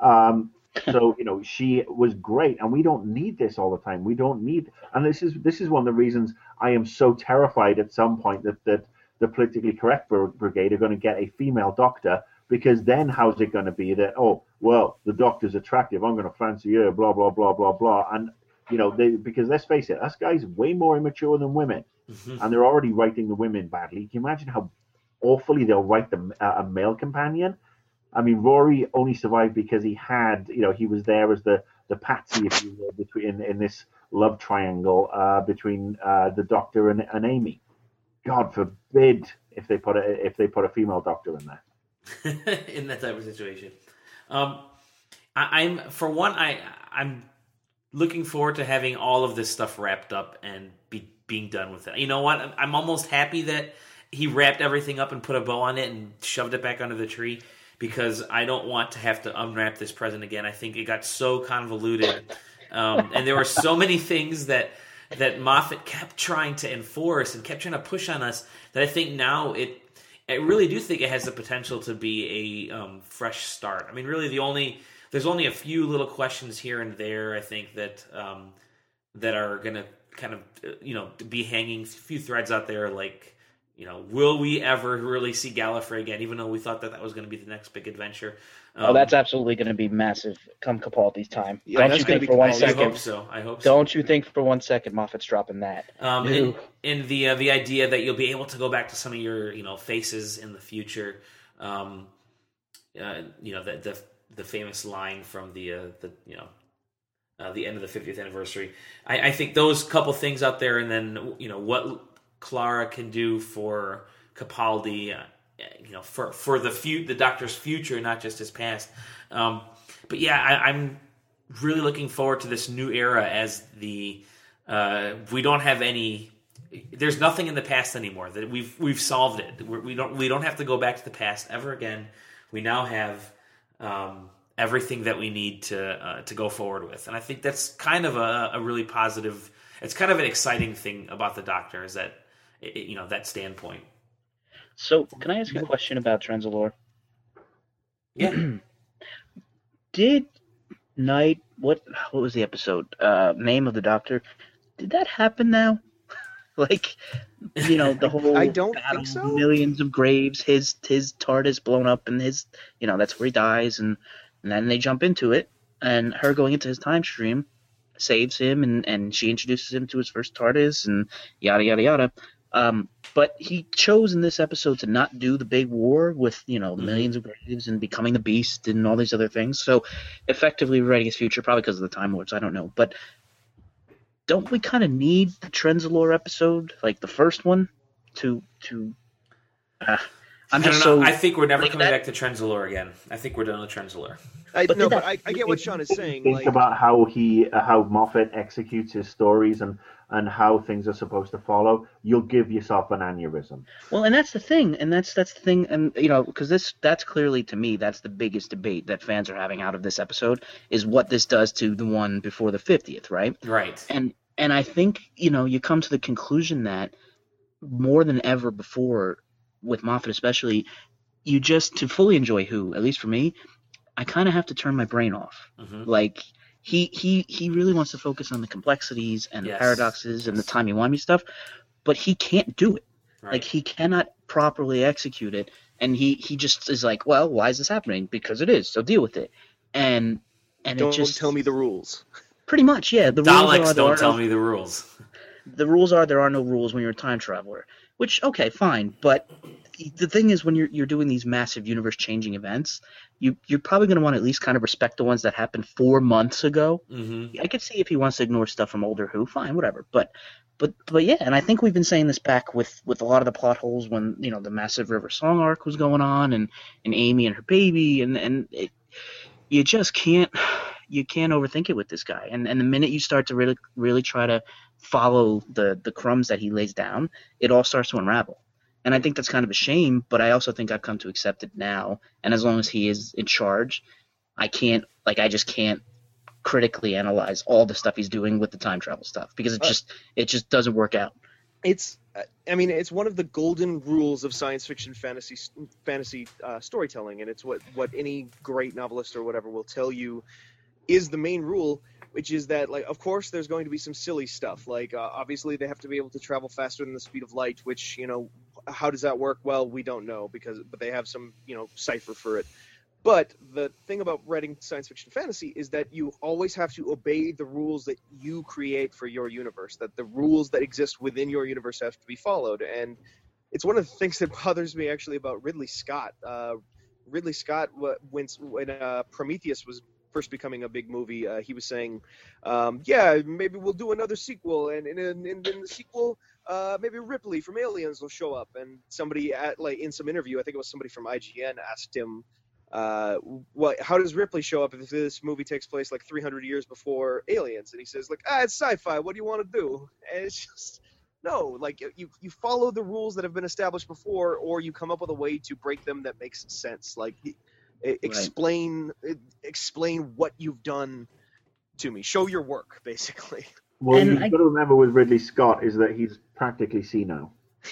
So she was great, and we don't need this all the time. We don't need, and this is one of the reasons I am so terrified at some point that the politically correct brigade are going to get a female Doctor. Because then how's it going to be that, the Doctor's attractive, I'm going to fancy her, blah, blah, blah, blah, blah. And because let's face it, us guys are way more immature than women, and they're already writing the women badly. Can you imagine how awfully they'll write a male companion? I mean, Rory only survived because he had, he was there as the patsy, if you will, between in this love triangle between the Doctor and Amy. God forbid if they put a female Doctor in there. In that type of situation. I'm looking forward to having all of this stuff wrapped up and being done with it. You know what? I'm almost happy that he wrapped everything up and put a bow on it and shoved it back under the tree, because I don't want to have to unwrap this present again. I think it got so convoluted, and there were so many things that Moffat kept trying to enforce and kept trying to push on us that I think now I really do think it has the potential to be a fresh start. I mean, really, there's only a few little questions here and there, I think, that are going to kind of, be hanging a few threads out there, like, will we ever really see Gallifrey again, even though we thought that was going to be the next big adventure? That's absolutely going to be massive come Capaldi's time. Yeah, Don't you think for 1 second? I hope so. Don't you think for 1 second Moffat's dropping that? And the idea that you'll be able to go back to some of your faces in the future, the famous line from the end of the 50th anniversary. I think those couple things out there, and then what Clara can do for Capaldi, for the Doctor's future, not just his past. But yeah, I'm really looking forward to this new era as we don't have any. There's nothing in the past anymore. That we've solved it. We don't have to go back to the past ever again. We now have everything that we need to go forward with, and I think that's kind of a really positive. It's kind of an exciting thing about the Doctor, is that that standpoint. So, can I ask you a question about Trenzalore? Yeah. Did Night, what was the episode? Name of the Doctor. Did that happen now? The whole I don't battle, think so. Millions of graves, his TARDIS blown up, and his, that's where he dies, and then they jump into it, and her going into his time stream saves him, and she introduces him to his first TARDIS, and yada, yada, yada. But he chose in this episode to not do the big war with, the millions of graves and becoming the Beast and all these other things. So effectively writing his future, probably because of the Time Lords, I don't know. But don't we kind of need the Trenzalore episode, like the first one, to I think we're never coming back to Trenzalore again. I think we're done with Trenzalore. I get what Sean is saying. Think about how Moffat executes his stories and how things are supposed to follow. You'll give yourself an aneurysm. Well, and that's the thing, and that's the thing, and because that's clearly, to me, that's the biggest debate that fans are having out of this episode, is what this does to the one before the 50th, right? Right. And I think you come to the conclusion that more than ever before, with Moffat especially, you just, to fully enjoy Who, at least for me, I kind of have to turn my brain off. Mm-hmm. Like, he really wants to focus on the complexities and the paradoxes and the timey-wimey stuff, but he can't do it. Right. Like, he cannot properly execute it, and he just is like, well, why is this happening? Because it is, so deal with it. And don't it just... tell me the rules. Pretty much, yeah. The Daleks rules don't tell me the rules. The rules are there are no rules when you're a time traveler, which, okay, fine, but the thing is, when you're doing these massive universe-changing events, you're probably going to want to at least kind of respect the ones that happened 4 months ago. Mm-hmm. I could see if he wants to ignore stuff from older Who, fine, whatever. But yeah, and I think we've been saying this back with a lot of the plot holes when the massive River Song arc was going on, and Amy and her baby, and you just can't overthink it with this guy. And the minute you start to really really try to follow the crumbs that he lays down, it all starts to unravel. And I think that's kind of a shame, but I also think I've come to accept it now. And as long as he is in charge, I just can't critically analyze all the stuff he's doing with the time travel stuff, because it just doesn't work out. It's one of the golden rules of science fiction fantasy storytelling, and it's what any great novelist or whatever will tell you is the main rule, which is that, like, of course there's going to be some silly stuff. Like, obviously they have to be able to travel faster than the speed of light, which, how does that work? Well, we don't know, but they have some, cipher for it. But the thing about writing science fiction fantasy is that you always have to obey the rules that you create for your universe, that the rules that exist within your universe have to be followed. And it's one of the things that bothers me actually about Ridley Scott. Ridley Scott, when Prometheus was first becoming a big movie, he was saying, yeah, maybe we'll do another sequel, and in the sequel, maybe Ripley from Aliens will show up. And somebody in some interview, I think it was somebody from IGN, asked him, how does Ripley show up if this movie takes place like 300 years before Aliens? And he says, like, it's sci-fi, what do you want to do? And it's just, no, like, you follow the rules that have been established before, or you come up with a way to break them that makes sense. Like, explain what you've done to me. Show your work, basically. Well, you've got to remember with Ridley Scott is that he's practically senile.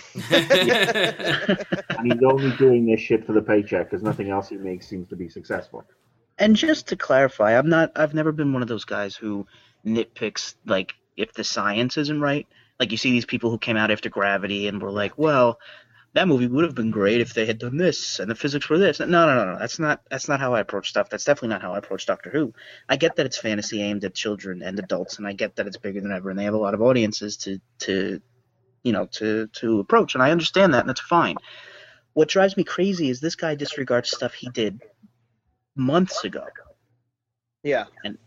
And he's only doing this shit for the paycheck because nothing else he makes seems to be successful. And just to clarify, I've never been one of those guys who nitpicks, like, if the science isn't right. Like, you see these people who came out after Gravity and were like, well, that movie would have been great if they had done this and the physics were this. No. That's not how I approach stuff. That's definitely not how I approach Doctor Who. I get that it's fantasy aimed at children and adults, and I get that it's bigger than ever, and they have a lot of audiences to approach, and I understand that, and that's fine. What drives me crazy is this guy disregards stuff he did months ago. Yeah. And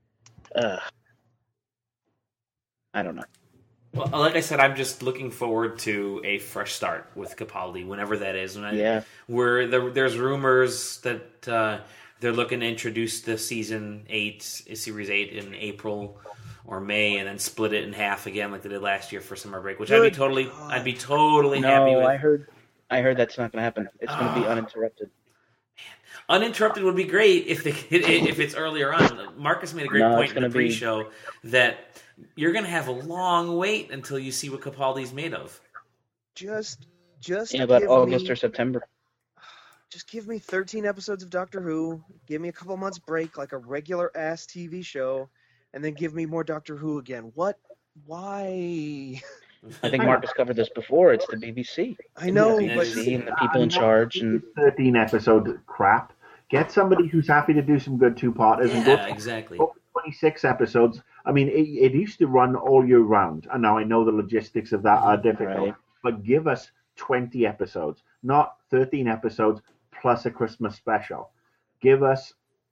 I don't know. Well, like I said, I'm just looking forward to a fresh start with Capaldi, whenever that is. There's rumors that they're looking to introduce the Series 8 in April or May, and then split it in half again like they did last year for summer break, which I'd be totally happy with. I heard that's not going to happen. It's going to be uninterrupted. Uninterrupted would be great if it's earlier on. Marcus made a great point in the pre-show that you're going to have a long wait until you see what Capaldi's made of. Just about August or September. Just give me 13 episodes of Doctor Who. Give me a couple months break, like a regular ass TV show, and then give me more Doctor Who again. What? Why? I think Marcus covered this before. It's the BBC. I know, the BBC and the people in charge. And 13 episode crap. Get somebody who's happy to do some good two-parters. Yeah, and go exactly. 26 episodes. I mean, it used to run all year round, and now I know the logistics of that are difficult. Right. But give us 20 episodes, not 13 episodes plus a Christmas special. Give us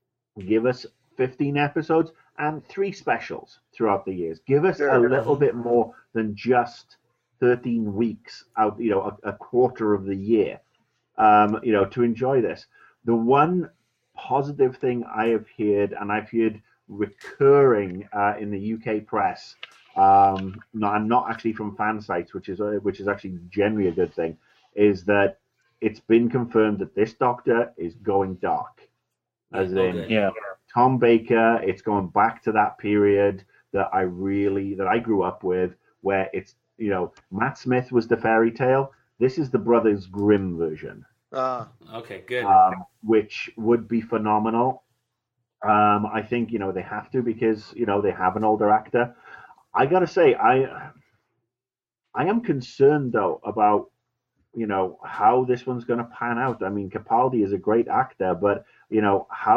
15 episodes and 3 specials throughout the years. Give us a little bit more than just 13 weeks out, a quarter of the year, to enjoy this. The one positive thing I have heard, and I've heard recurring in the UK press, not actually from fan sites, which is actually generally a good thing, is that it's been confirmed that this Doctor is going dark, as in Tom Baker. It's going back to that period that I grew up with, where it's Matt Smith was the fairy tale. This is the Brothers Grimm version. Okay, good. Which would be phenomenal. I think they have to, because they have an older actor. I gotta say, I am concerned though about how this one's going to pan out. I mean, Capaldi is a great actor, but and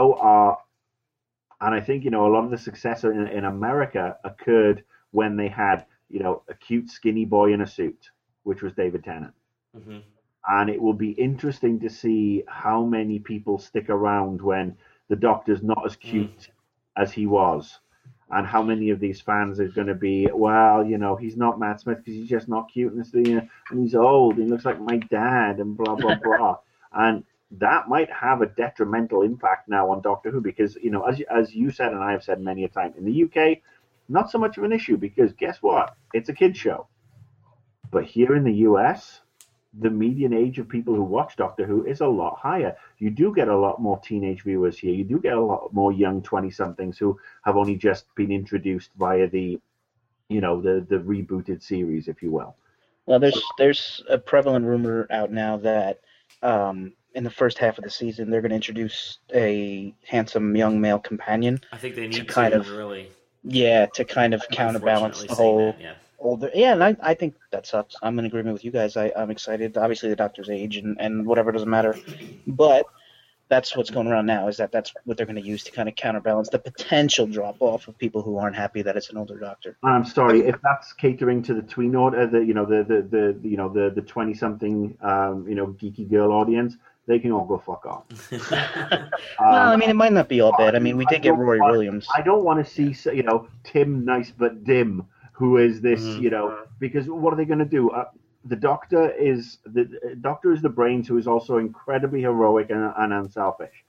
I think a lot of the success in America occurred when they had a cute skinny boy in a suit, which was David Tennant. Mm-hmm. And it will be interesting to see how many people stick around when the Doctor's not as cute as he was, and how many of these fans are going to be, well, he's not Matt Smith because he's just not cute, and he's old, he looks like my dad, and blah, blah, blah. And that might have a detrimental impact now on Doctor Who, because, as you said, and I have said many a time, in the UK, not so much of an issue, because guess what? It's a kid's show. But here in the US, the median age of people who watch Doctor Who is a lot higher. You do get a lot more teenage viewers here. You do get a lot more young 20-somethings who have only just been introduced via the rebooted series, if you will. Well, there's a prevalent rumor out now that in the first half of the season they're going to introduce a handsome young male companion. I think they need to kind of counterbalance the whole. Older, and I think that sucks. I'm in agreement with you guys. I'm excited. Obviously, the Doctor's age and whatever doesn't matter, but that's what's going around now. Is that's what they're going to use to kind of counterbalance the potential drop off of people who aren't happy that it's an older Doctor. I'm sorry if that's catering to the tween order, the 20-something geeky girl audience. They can all go fuck off. Well, I mean, it might not be all bad. I mean, we did get Rory Williams. I don't want to see Tim Nice but Dim, who is this because what are they going to do? The Doctor is the brains, who is also incredibly heroic and unselfish.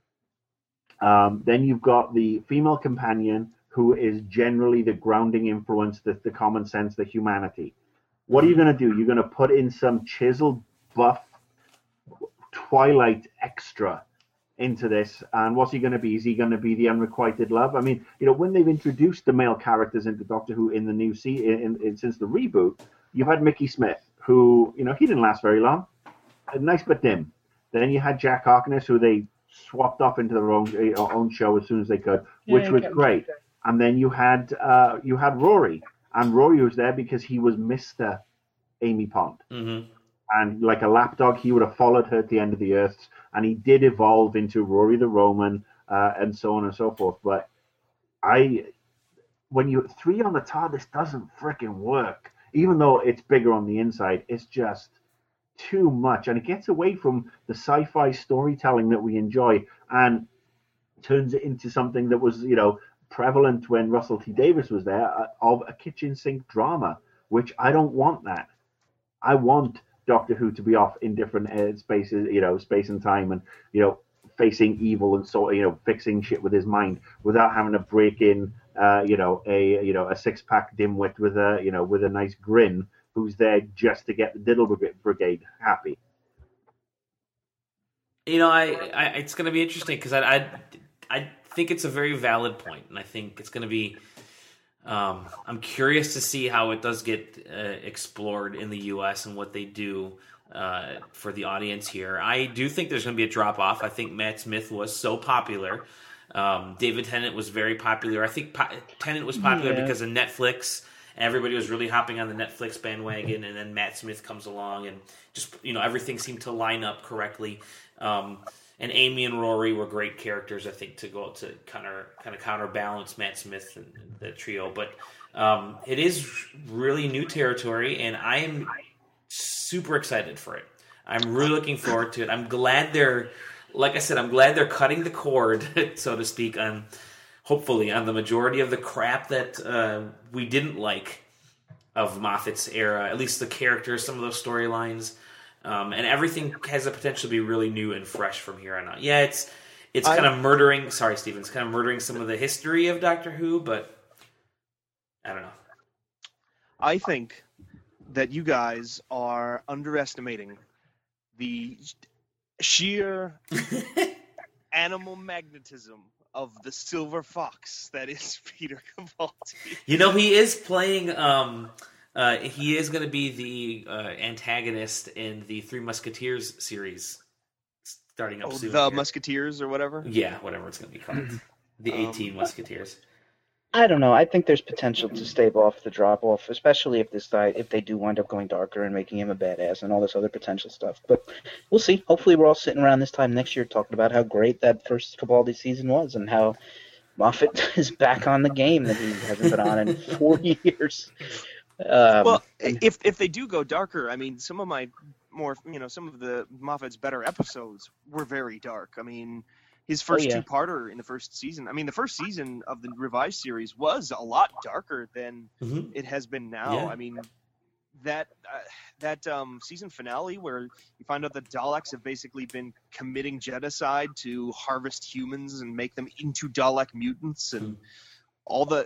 Then you've got the female companion, who is generally the grounding influence, the common sense, the humanity. What are you going to do? You're going to put in some chiseled, buff Twilight extra into this, and what's he going to be? Is he going to be the unrequited love? I mean, when they've introduced the male characters into Doctor Who in the new since the reboot, you've had Mickey Smith, who he didn't last very long, nice but dim. Then you had Jack Harkness, who they swapped off into their own show as soon as they could, which was great. And then you had Rory, and Rory was there because he was Mr. Amy Pond. Mm-hmm. And like a lapdog, he would have followed her to the end of the earth. And he did evolve into Rory the Roman, and so on and so forth. But when you 3 on the TARDIS doesn't frickin' work. Even though it's bigger on the inside, it's just too much. And it gets away from the sci-fi storytelling that we enjoy and turns it into something that was, prevalent when Russell T Davies was there, of a kitchen sink drama, which I don't want that. I want Doctor Who to be off in different spaces, space and time, and facing evil and fixing shit with his mind without having to break in, a 6-pack dimwit with a nice grin who's there just to get the Diddle Brigade happy. It's going to be interesting because I think it's a very valid point, and I think it's going to be. I'm curious to see how it does get explored in the U.S. and what they do for the audience here. I do think there's going to be a drop-off. I think Matt Smith was so popular. David Tennant was very popular. I think Tennant was popular because of Netflix. Everybody was really hopping on the Netflix bandwagon, and then Matt Smith comes along, and just everything seemed to line up correctly. And Amy and Rory were great characters, I think, to go to kind of counterbalance Matt Smith and the trio. But it is really new territory, and I am super excited for it. I'm really looking forward to it. I'm glad they're cutting the cord, so to speak, hopefully on the majority of the crap that we didn't like of Moffat's era, at least the characters, some of those storylines. And everything has the potential to be really new and fresh from here on out. Yeah, it's kind of murdering. Sorry, Steven. It's kind of murdering some of the history of Doctor Who, but I don't know. I think that you guys are underestimating the sheer animal magnetism of the silver fox that is Peter Capaldi. He is playing. He is going to be the antagonist in the Three Musketeers series starting up soon. The here. Musketeers or whatever? Yeah, whatever it's going to be called. The 18 Musketeers. I don't know. I think there's potential to stave off the drop-off, especially if they do wind up going darker and making him a badass and all this other potential stuff. But we'll see. Hopefully we're all sitting around this time next year talking about how great that first Capaldi season was and how Moffat is back on the game that he hasn't been on in 4 years. Well, if they do go darker, I mean, some of the Moffat's better episodes were very dark. I mean, his first two-parter in the first season. I mean, the first season of the revised series was a lot darker than it has been now. Yeah. I mean, that season finale where you find out the Daleks have basically been committing genocide to harvest humans and make them into Dalek mutants and. All the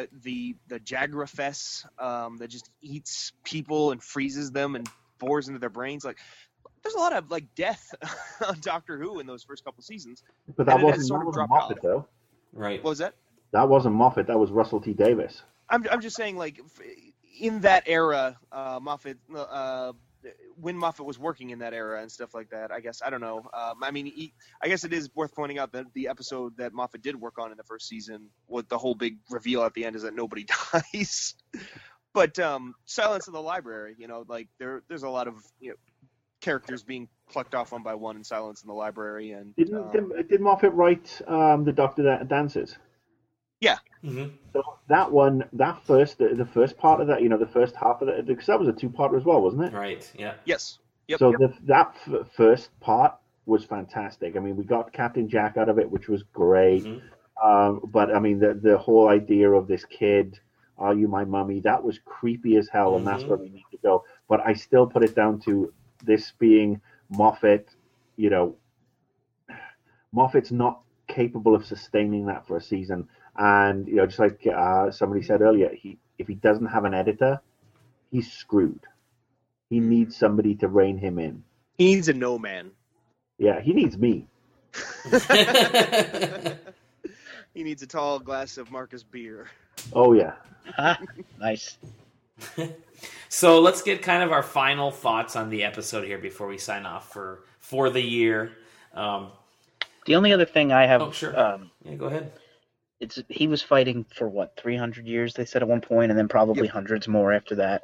Jagrafess that just eats people and freezes them and bores into their brains. Like, there's a lot of death on Doctor Who in those first couple seasons. But that wasn't Moffat, though. Right. What was that? That wasn't Moffat. That was Russell T Davies. I'm just saying, in that era, Moffat. When Moffat was working in that era and stuff like that, I guess, I don't know. I guess it is worth pointing out that the episode that Moffat did work on in the first season, with the whole big reveal at the end is that nobody dies. But Silence of the Library, there's a lot of characters being plucked off one by one in silence in the library. And Did Moffat write the Doctor That Dances? Yeah. Mm-hmm. So that one, the first part of that, the first half of that, because that was a two-parter as well, wasn't it? Right. Yeah. Yes. Yep. So that first part was fantastic. I mean, we got Captain Jack out of it, which was great. Mm-hmm. But I mean, the whole idea of this kid, "Are you my mummy?" That was creepy as hell, and that's where we need to go. But I still put it down to this being Moffat. Moffat's not capable of sustaining that for a season. And just like somebody said earlier, if he doesn't have an editor, he's screwed. He needs somebody to rein him in. He needs a no man. Yeah, he needs me. He needs a tall glass of Marcus beer. Oh yeah. Nice. So let's get kind of our final thoughts on the episode here before we sign off for the year. The only other thing I have, Oh, sure. Yeah, go ahead. he was fighting for 300 years, they said at one point, and then probably hundreds more after that.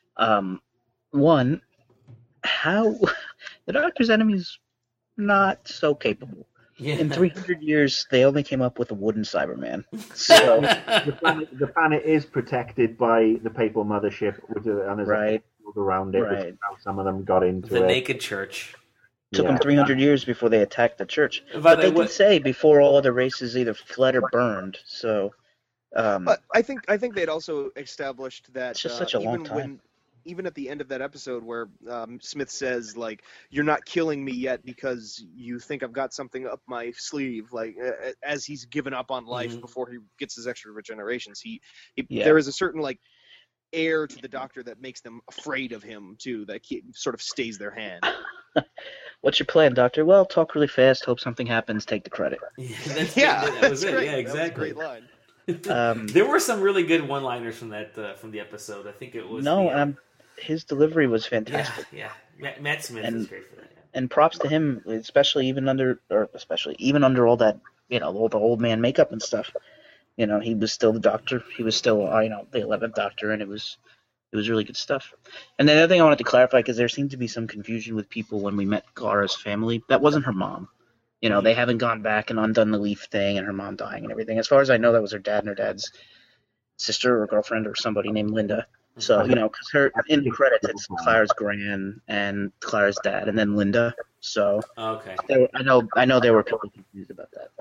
One, how the Doctor's enemies not so capable. Yeah. In 300 years, they only came up with a wooden Cyberman. So The planet is protected by the Papal Mothership, and there's a field around it, which is how some of them got into the it. Naked Church. Took them 300 years before they attacked the church. But They did say before all other races either fled or burned. So, But I think they'd also established that it's just such a long time. Even at the end of that episode where Smith says, like, "You're not killing me yet because you think I've got something up my sleeve," like as he's given up on life before he gets his extra regenerations, there is a certain like air to the Doctor that makes them afraid of him too, that sort of stays their hand. What's your plan, Doctor? Well, talk really fast, hope something happens, take the credit. That was it. Great. Yeah, exactly. That was a great line. There were some really good one-liners from the episode. I think it was his delivery was fantastic. Yeah. Matt Smith is great for that. Yeah. And props to him, especially even under all that, all the old man makeup and stuff. He was still the Doctor. He was still, the 11th Doctor, and it was really good stuff. And the other thing I wanted to clarify, because there seemed to be some confusion with people when we met Clara's family. That wasn't her mom. They haven't gone back and undone the leaf thing and her mom dying and everything. As far as I know, that was her dad and her dad's sister or girlfriend or somebody named Linda. So, because her in the credits, it's Clara's gran and Clara's dad, and then Linda. So, okay. I know there were people confused about that.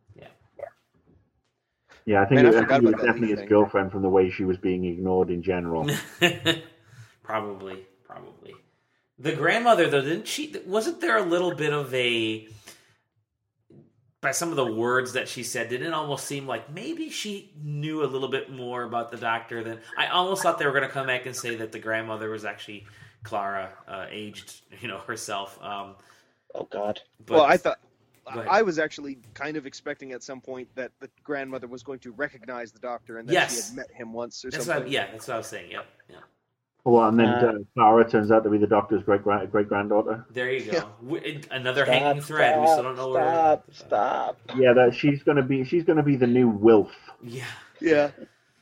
Yeah, I think Man, I it forgot was about that definitely leaf his thing. girlfriend from the way she was being ignored in general. Probably. The grandmother, though, wasn't there a little bit of by some of the words that she said, didn't it almost seem like maybe she knew a little bit more about the Doctor than... I almost thought they were going to come back and say that the grandmother was actually Clara, aged, herself. Oh, God. But, I was actually kind of expecting at some point that the grandmother was going to recognize the Doctor and that she had met him once or something. That's what I was saying. Yep. Yeah. Well, and then Clara turns out to be the Doctor's great-granddaughter. There you go. Another hanging thread. We still don't know where. Stop. Yeah, she's gonna be the new Wilf. Yeah. Yeah.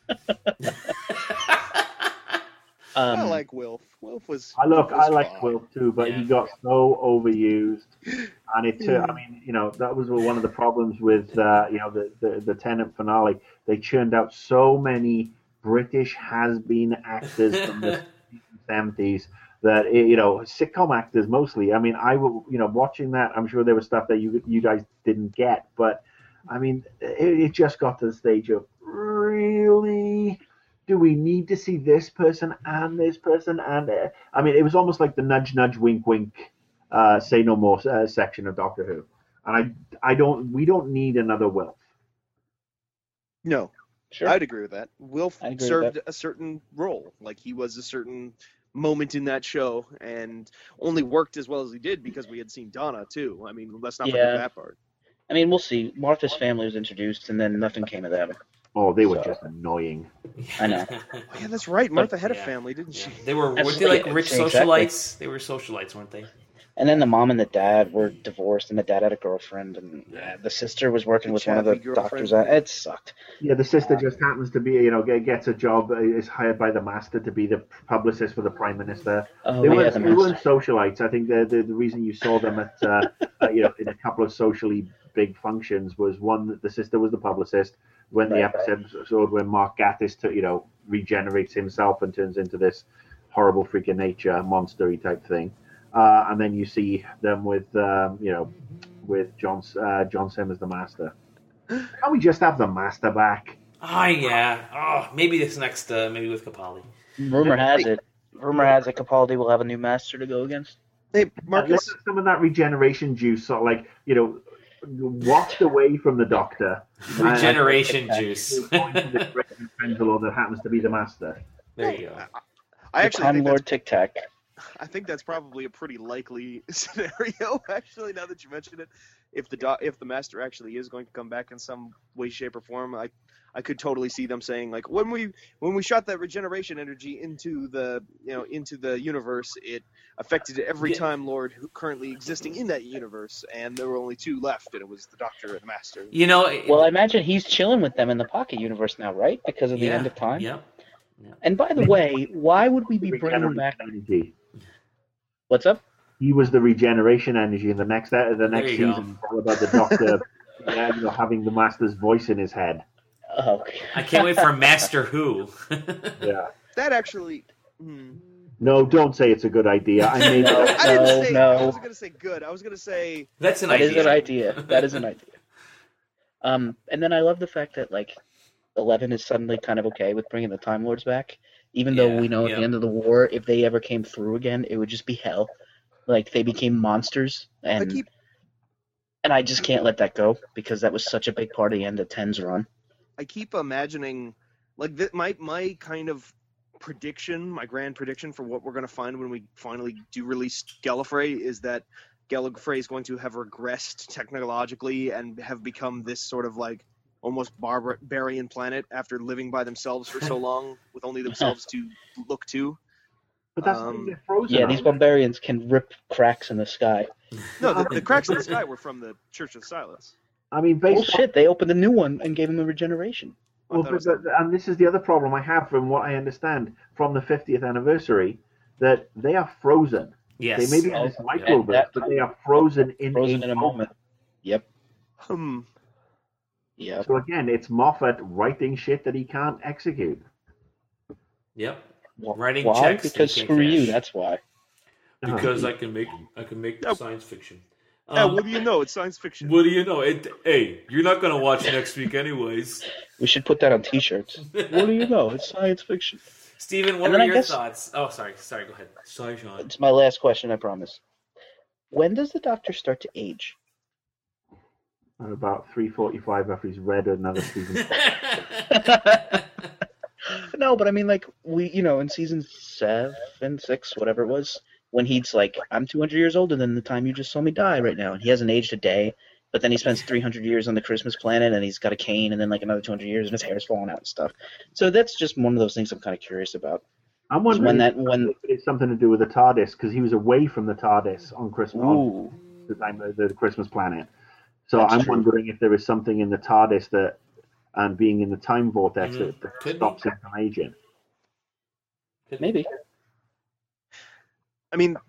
I I like Wilf. Wilf was. I like fine. Wilf too, but he got so overused, and that was one of the problems with the Tennant finale. They churned out so many British has-been actors from the 70s that sitcom actors mostly. I mean, watching that, I'm sure there was stuff that you guys didn't get, but I mean, it just got to the stage of really. Do we need to see this person and this person? And I mean, it was almost like the nudge, nudge, wink, wink, say no more section of Doctor Who. And we don't need another Wilf. No, Sure. I'd agree with that. Wilf I'd agree with served that. a certain role. Like, he was a certain moment in that show and only worked as well as he did because we had seen Donna, too. I mean, let's not forget that part. I mean, we'll see. Martha's family was introduced, and then nothing came of them. Oh, they were just annoying. I know. Oh, yeah, that's right. Martha had a Yeah. family, didn't she? They were That's they like right. rich Exactly. socialites? They were socialites, weren't they? And then the mom and the dad were divorced, and the dad had a girlfriend, and the sister was working with one of the doctors. It sucked. Yeah, the sister just happens to be, gets a job, is hired by the master to be the publicist for the prime minister. They weren't socialites. I think the reason you saw them at, in a couple of socially big functions was one that the sister was the publicist. When the episode when Mark Gatiss, regenerates himself and turns into this horrible freak of nature monster-y type thing. And then you see them with John Sim as the master. Can't we just have the master back? Yeah. Oh, maybe this next, maybe with Capaldi. Rumor has it Capaldi will have a new master to go against. Hey, Marcus. Some of that regeneration juice, sort of like, washed away from the Doctor. Regeneration juice. That happens to be the master. There you go. I actually think Lord Tic Tac. I think that's probably a pretty likely scenario. Actually, now that you mention it, if the master actually is going to come back in some way, shape, or form, I could totally see them saying, like, when we shot that regeneration energy into the universe, it affected every Time Lord who currently existing in that universe, and there were only two left, and it was the Doctor and the Master. Well, I imagine he's chilling with them in the Pocket Universe now, right? Because of the end of time. Yeah. And by the way, why would we be bringing back energy? What's up? He was the regeneration energy in the next season. All about the Doctor, having the Master's voice in his head. Oh, I can't wait for Master Who. Yeah. That actually. No, don't say it's a good idea. I mean, I wasn't going to say good. I was going to say that is an idea. That is an idea. And then I love the fact that 11 is suddenly kind of okay with bringing the Time Lords back, even though we know at the end of the war, if they ever came through again, it would just be hell. They became monsters, and I just can't let that go because that was such a big part of the end of 10's run. I keep imagining, my kind of prediction, my grand prediction for what we're going to find when we finally do release Gallifrey is that Gallifrey is going to have regressed technologically and have become this sort of almost barbarian planet after living by themselves for so long with only themselves to look to. But that's they're frozen. Yeah, these barbarians can rip cracks in the sky. No, the cracks in the sky were from the Church of Silence. I mean, they opened a new one and gave him a regeneration. And this is the other problem I have from what I understand from the 50th anniversary, that they are frozen. Yes. They may be in this microverse, but they are frozen in a moment. Yep. Yeah. So again, it's Moffat writing shit that he can't execute. Yep. Writing why? checks. Because screw you. That's why. Because I can make science fiction. What do you know? It's science fiction. What do you know? Hey, you're not going to watch next week anyways. We should put that on T-shirts. What do you know? It's science fiction. Steven, what are your thoughts? Oh, sorry. Go ahead. Sorry, Sean. It's my last question, I promise. When does the Doctor start to age? At about 3:45 after he's read another season. No, but I mean, in season 7, 6, whatever it was, when he's I'm 200 years older than the time you just saw me die right now, and he hasn't aged a day, but then he spends 300 years on the Christmas planet, and he's got a cane, and then another 200 years, and his hair's falling out and stuff. So that's just one of those things I'm kind of curious about. I'm wondering if it's something to do with the TARDIS, because he was away from the TARDIS on Christmas, the time of the Christmas planet. So I'm wondering if there is something in the TARDIS that, and being in the time vortex, that stops him from aging. Maybe. I mean,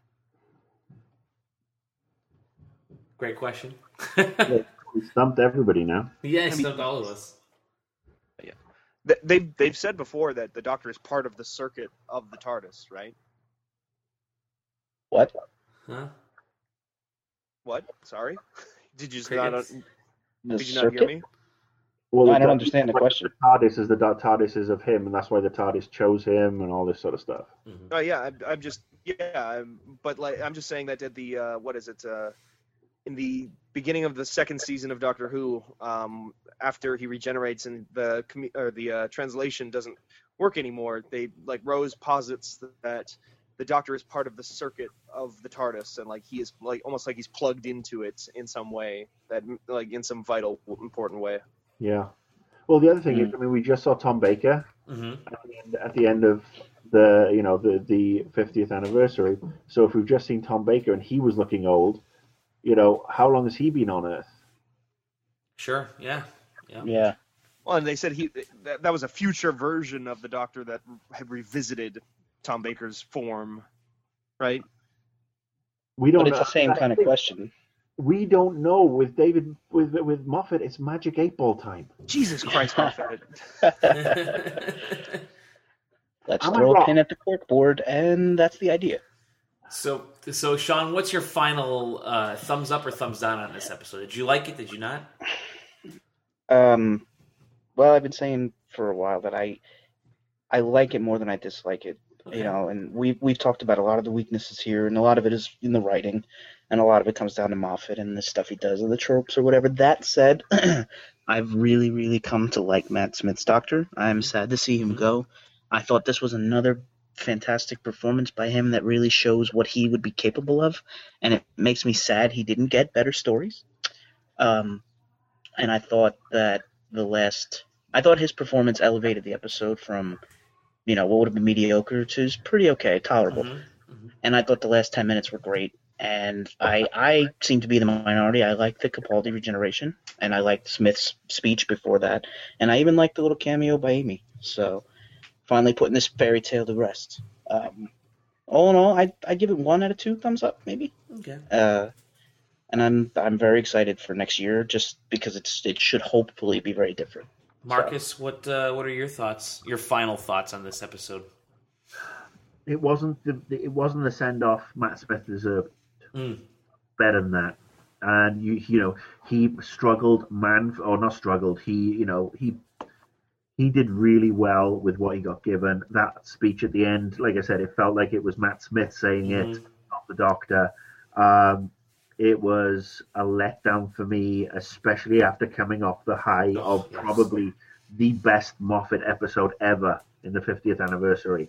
great question. He stumped everybody now. Yeah, he stumped all of us. Yeah, they've said before that the Doctor is part of the circuit of the TARDIS, right? What? Huh? What? Sorry, did you just not hear me? Well, I don't understand the question. The TARDIS is the TARDIS is of him, and that's why the TARDIS chose him, and all this sort of stuff. Mm-hmm. Oh yeah, I'm just I'm just saying that at the in the beginning of the second season of Doctor Who, after he regenerates and the translation doesn't work anymore, they Rose posits that the Doctor is part of the circuit of the TARDIS, and he is almost like he's plugged into it in some way, that in some vital important way. Yeah. Well, the other thing is, we just saw Tom Baker mm-hmm. at the end of the 50th anniversary. So if we've just seen Tom Baker and he was looking old, how long has he been on Earth? Sure. Yeah. Well, and they said that was a future version of the Doctor that had revisited Tom Baker's form, right? We don't. But it's the same kind of question. We don't know with David with Moffat. It's Magic 8-Ball time. Jesus Christ, Moffat! Let's throw a pin at the corkboard, and that's the idea. So Sean, what's your final thumbs up or thumbs down on this episode? Did you like it? Did you not? Well, I've been saying for a while that I like it more than I dislike it. Okay. And we've talked about a lot of the weaknesses here, and a lot of it is in the writing, and a lot of it comes down to Moffat and the stuff he does, and the tropes or whatever. That said, I've really, really come to like Matt Smith's Doctor. I'm sad to see him go. I thought this was another fantastic performance by him that really shows what he would be capable of, and it makes me sad he didn't get better stories. And I thought that his performance elevated the episode from, what would have been mediocre to pretty okay, tolerable. Mm-hmm. And I thought the last 10 minutes were great. And I seem to be the minority. I liked the Capaldi regeneration, and I liked Smith's speech before that. And I even liked the little cameo by Amy. So finally putting this fairy tale to rest. All in all, I give it 1 out of 2 thumbs up, maybe. Okay. And I'm very excited for next year, just because it should hopefully be very different. Marcus, so. What are your thoughts? Your final thoughts on this episode? It wasn't the send off Matt Smith deserved. Better than that, and he struggled, not struggled. He did really well with what he got given. That speech at the end, like I said, it felt like it was Matt Smith saying it, not the Doctor. It was a letdown for me, especially after coming off the high of probably the best Moffat episode ever in the 50th anniversary,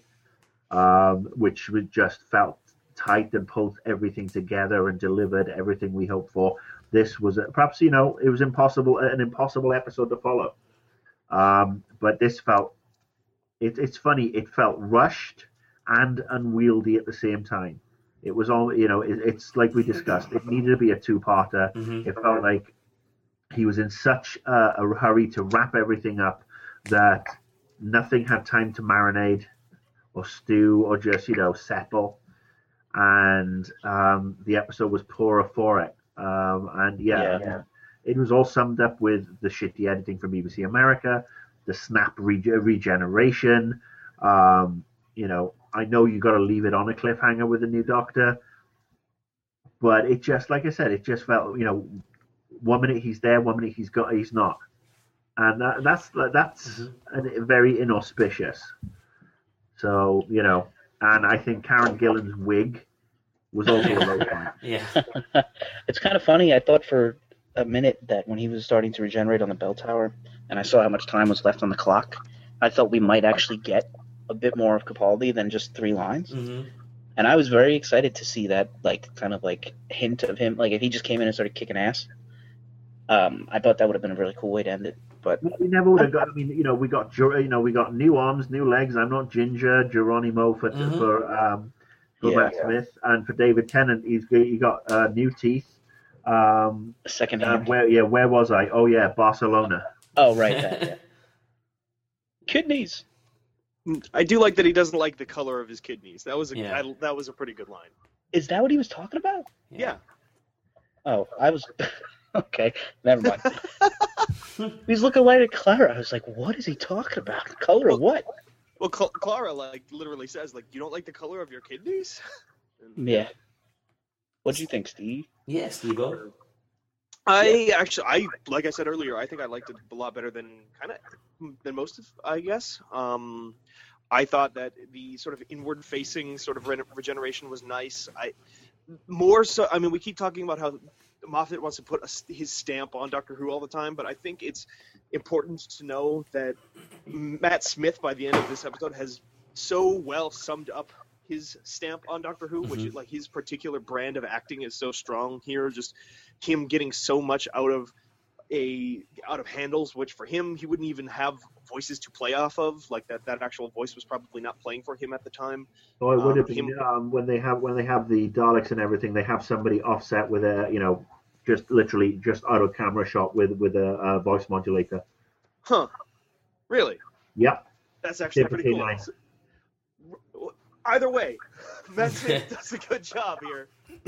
which just felt tight and pulled everything together and delivered everything we hoped for. This was perhaps it was an impossible episode to follow. But this felt, it's funny, it felt rushed and unwieldy at the same time. It was all, it's like we discussed, it needed to be a two-parter. Mm-hmm. It felt like he was in such a hurry to wrap everything up that nothing had time to marinate or stew or just, settle. And the episode was poorer for it. It was all summed up with the shitty editing from BBC America, the snap regeneration. I know you got to leave it on a cliffhanger with the new Doctor, but it just, like I said, it just felt, 1 minute he's there, 1 minute he's not, and that's very inauspicious. So, and I think Karen Gillan's wig was also a low point. Yeah, it's kind of funny. I thought for a minute that when he was starting to regenerate on the bell tower, and I saw how much time was left on the clock, I thought we might actually get a bit more of Capaldi than just 3 lines. Mm-hmm. And I was very excited to see that, kind of hint of him, if he just came in and started kicking ass. I thought that would have been a really cool way to end it. But we never would have got. I mean, we got new arms, new legs. I'm not Ginger Geronimo for Matt Smith, and for David Tennant, he got new teeth. Second hand. Where was I? Oh yeah, Barcelona. Oh right, that, yeah. Kidneys. I do like that he doesn't like the color of his kidneys. That was a pretty good line. Is that what he was talking about? Yeah. Oh, I was okay. Never mind. He's looking right at Clara. I was like, "What is he talking about? Color of what?" Well, Clara literally says you don't like the color of your kidneys. Yeah. What'd you think, Steve? Yeah, Steve-O. I like I said earlier, I think I liked it a lot better than most of, I guess. I thought that the sort of inward-facing sort of regeneration was nice. We keep talking about how Moffat wants to put his stamp on Doctor Who all the time, but I think it's important to know that Matt Smith, by the end of this episode, has so well summed up his stamp on Doctor Who, which is his particular brand of acting is so strong here. Just him getting so much out of out of handles, which for him, he wouldn't even have voices to play off of. Like that actual voice was probably not playing for him at the time. So it would have been when they have the Daleks and everything, they have somebody offset with a just out of camera shot with a voice modulator. Huh? Really? Yep. That's actually pretty cool. 9. Either way, Matt Smith does a good job here.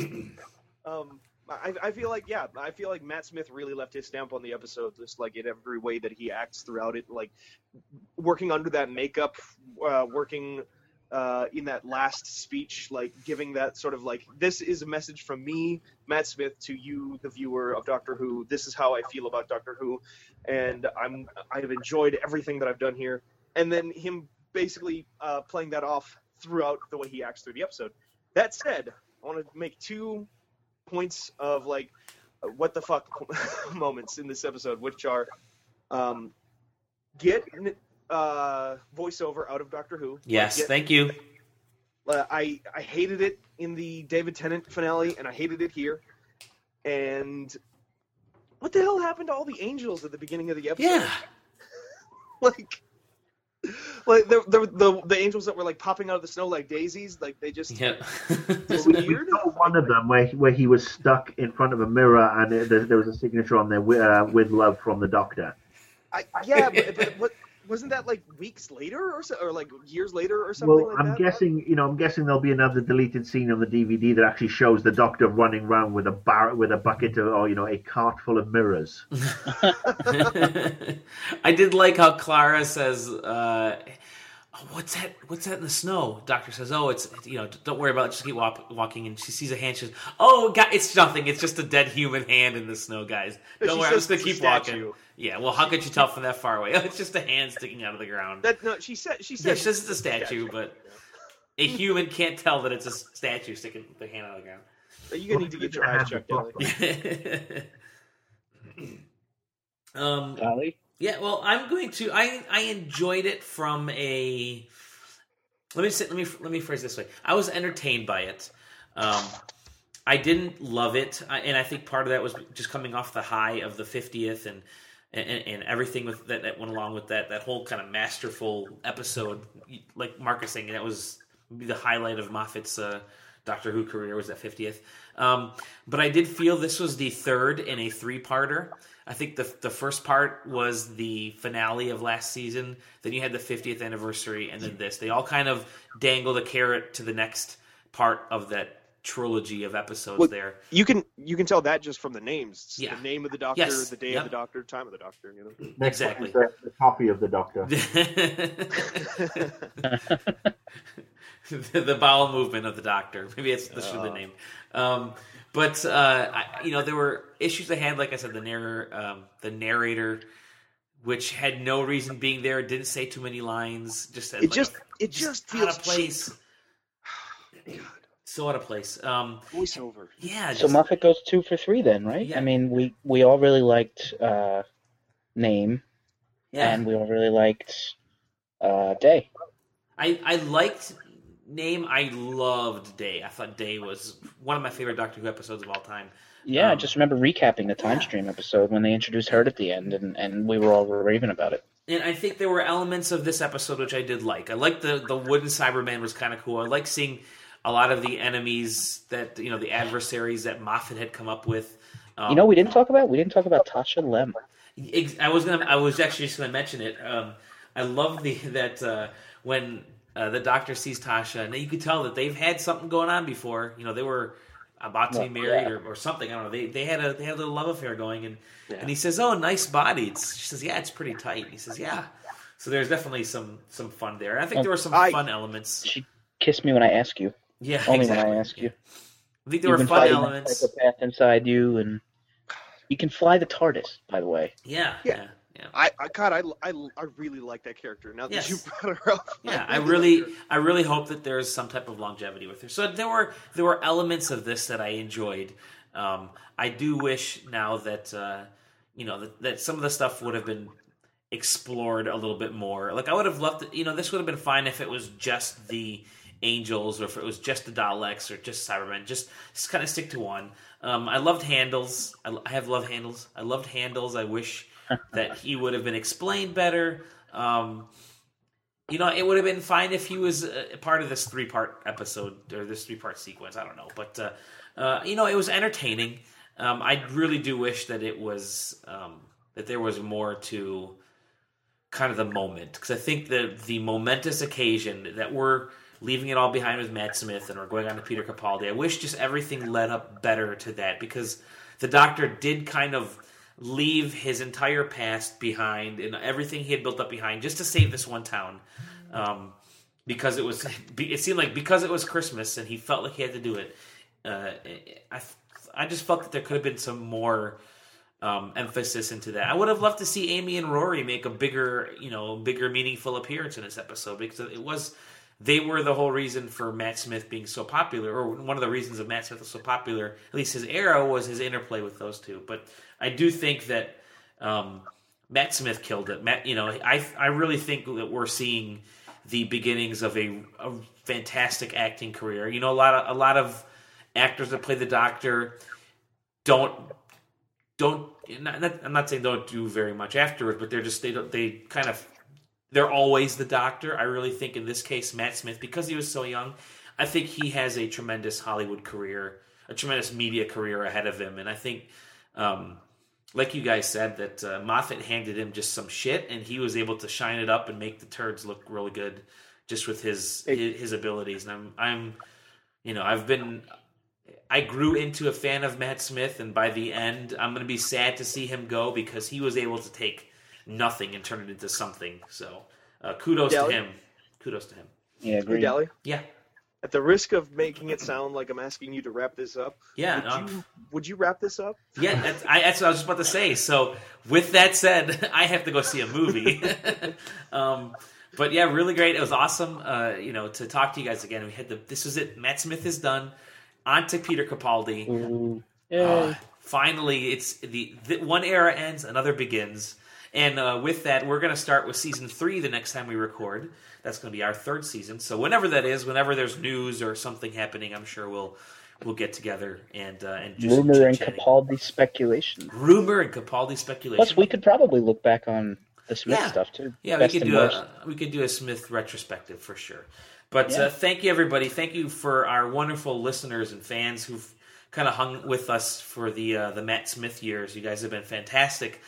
I feel like Matt Smith really left his stamp on the episode, just like in every way that he acts throughout it, like working under that makeup, working in that last speech, like giving that sort of like, this is a message from me, Matt Smith, to you, the viewer of Doctor Who. This is how I feel about Doctor Who, and I've enjoyed everything that I've done here. And then him basically playing that off throughout the way he acts through the episode. That said, I want to make 2 points of like what the fuck moments in this episode, which are get voiceover out of Doctor Who. Yes, thank you. I hated it in the David Tennant finale, and I hated it here. And what the hell happened to all the angels at the beginning of the episode? Yeah. Like the angels that were like popping out of the snow like daisies, like they just disappeared. One of them where he was stuck in front of a mirror and there was a signature on there with love from the Doctor. But what, wasn't that like weeks later or like years later or something? Well, I'm guessing there'll be another deleted scene on the DVD that actually shows the Doctor running around with a bucket or a cart full of mirrors. I did like how Clara says, "What's that in the snow?" Doctor says, "Oh, it's don't worry about it. Just keep walking." And she sees a hand. She says, "Oh, God, it's nothing. It's just a dead human hand in the snow, guys. Don't worry. I'm just gonna keep walking." Yeah, well, how could you tell from that far away? Oh, it's just a hand sticking out of the ground. She said. Yeah, she says it's a statue, but a human can't tell that it's a statue sticking the hand out of the ground. You're gonna need to get your eyes checked out. Dolly? Yeah, well, I'm going to. I enjoyed it from a. Let me phrase it this way. I was entertained by it. I didn't love it, and I think part of that was just coming off the high of the 50th and everything with that went along with that whole kind of masterful episode. Like Marcus saying, that was maybe the highlight of Moffat's Doctor Who career, was that 50th. But I did feel this was the third in a 3-parter. I think the first part was the finale of last season. Then you had the 50th anniversary, and then this. They all kind of dangled a carrot to the next part of that trilogy of episodes there. You can tell that just from the names. Yeah. The name of the Doctor, the day of the Doctor, time of the Doctor. Exactly. The copy of the Doctor. The bowel movement of the Doctor. Maybe this should be the name. But there were issues I had. Like I said, the narrator, which had no reason being there, didn't say too many lines. Just said it just feels out of place. So out of place. Voiceover. Yeah. So Moffat goes 2 for 3 then, right? Yeah. I mean, we all really liked Name, and we all really liked Day. I liked Name. I loved Day. I thought Day was one of my favorite Doctor Who episodes of all time. Yeah, I just remember recapping the Time Stream episode when they introduced Hurt at the end, and we were all raving about it. And I think there were elements of this episode which I did like. I liked the wooden Cyberman was kind of cool. I liked seeing a lot of the enemies that, the adversaries that Moffat had come up with. We didn't talk about Tasha Lem. I was actually just going to mention it. I love that when the Doctor sees Tasha, and you could tell that they've had something going on before. They were about to be married or something. I don't know. They had a little love affair going, and he says, "Oh, nice body." She says, "Yeah, it's pretty tight." And he says, "Yeah." So there's definitely some fun there. And I think there were some fun elements. She kissed me when I ask you. Yeah, only exactly. when I ask you. I think there were fun elements. Psychopath inside you, and you can fly the TARDIS, by the way. Yeah. I really like that character. Now that you brought her up. Yeah, I really hope that there's some type of longevity with her. So there were elements of this that I enjoyed. I do wish now that that some of the stuff would have been explored a little bit more. Like I would have loved it. This would have been fine if it was just the Angels, or if it was just the Daleks or just Cybermen. Just kind of stick to one. I loved Handles. I have loved Handles. I loved Handles. I wish that he would have been explained better. It would have been fine if he was a part of this 3-part episode or this 3-part sequence. I don't know, but it was entertaining. I really do wish that it was that there was more to kind of the moment, because I think that the momentous occasion that we're leaving it all behind with Matt Smith and we're going on to Peter Capaldi. I wish just everything led up better to that, because the Doctor did kind of leave his entire past behind and everything he had built up behind just to save this one town. Because it seemed like because it was Christmas and he felt like he had to do it. I just felt that there could have been some more emphasis into that. I would have loved to see Amy and Rory make a bigger meaningful appearance in this episode, because they were the whole reason for Matt Smith being so popular, or one of the reasons that Matt Smith was so popular, at least his era, was his interplay with those two. But I do think that Matt Smith killed it. I really think that we're seeing the beginnings of a fantastic acting career. A lot of actors that play the Doctor don't. I'm not saying don't do very much afterwards, but they're always the Doctor. I really think in this case, Matt Smith, because he was so young, I think he has a tremendous Hollywood career, a tremendous media career ahead of him. And I think, like you guys said, that Moffat handed him just some shit, and he was able to shine it up and make the turds look really good, just with his abilities. And I grew into a fan of Matt Smith, and by the end, I'm going to be sad to see him go, because he was able to take nothing and turn it into something. So, kudos to him. Kudos to him. Yeah, agree. Hey, Dally? Yeah. At the risk of making it sound like I'm asking you to wrap this up, would you wrap this up? Yeah, that's what I was just about to say. So, with that said, I have to go see a movie. But yeah, really great. It was awesome, to talk to you guys again. This was it. Matt Smith is done. On to Peter Capaldi. Finally, it's the one era ends, another begins. And with that, we're going to start with season 3 the next time we record. That's going to be our 3rd season. So whenever that is, whenever there's news or something happening, I'm sure we'll get together and do some rumor and chit-chatting. Capaldi speculation. Rumor and Capaldi speculation. Plus, we could probably look back on the Smith stuff too. Yeah, we could do a Smith retrospective for sure. But thank you, everybody. Thank you for our wonderful listeners and fans who've kind of hung with us for the Matt Smith years. You guys have been fantastic.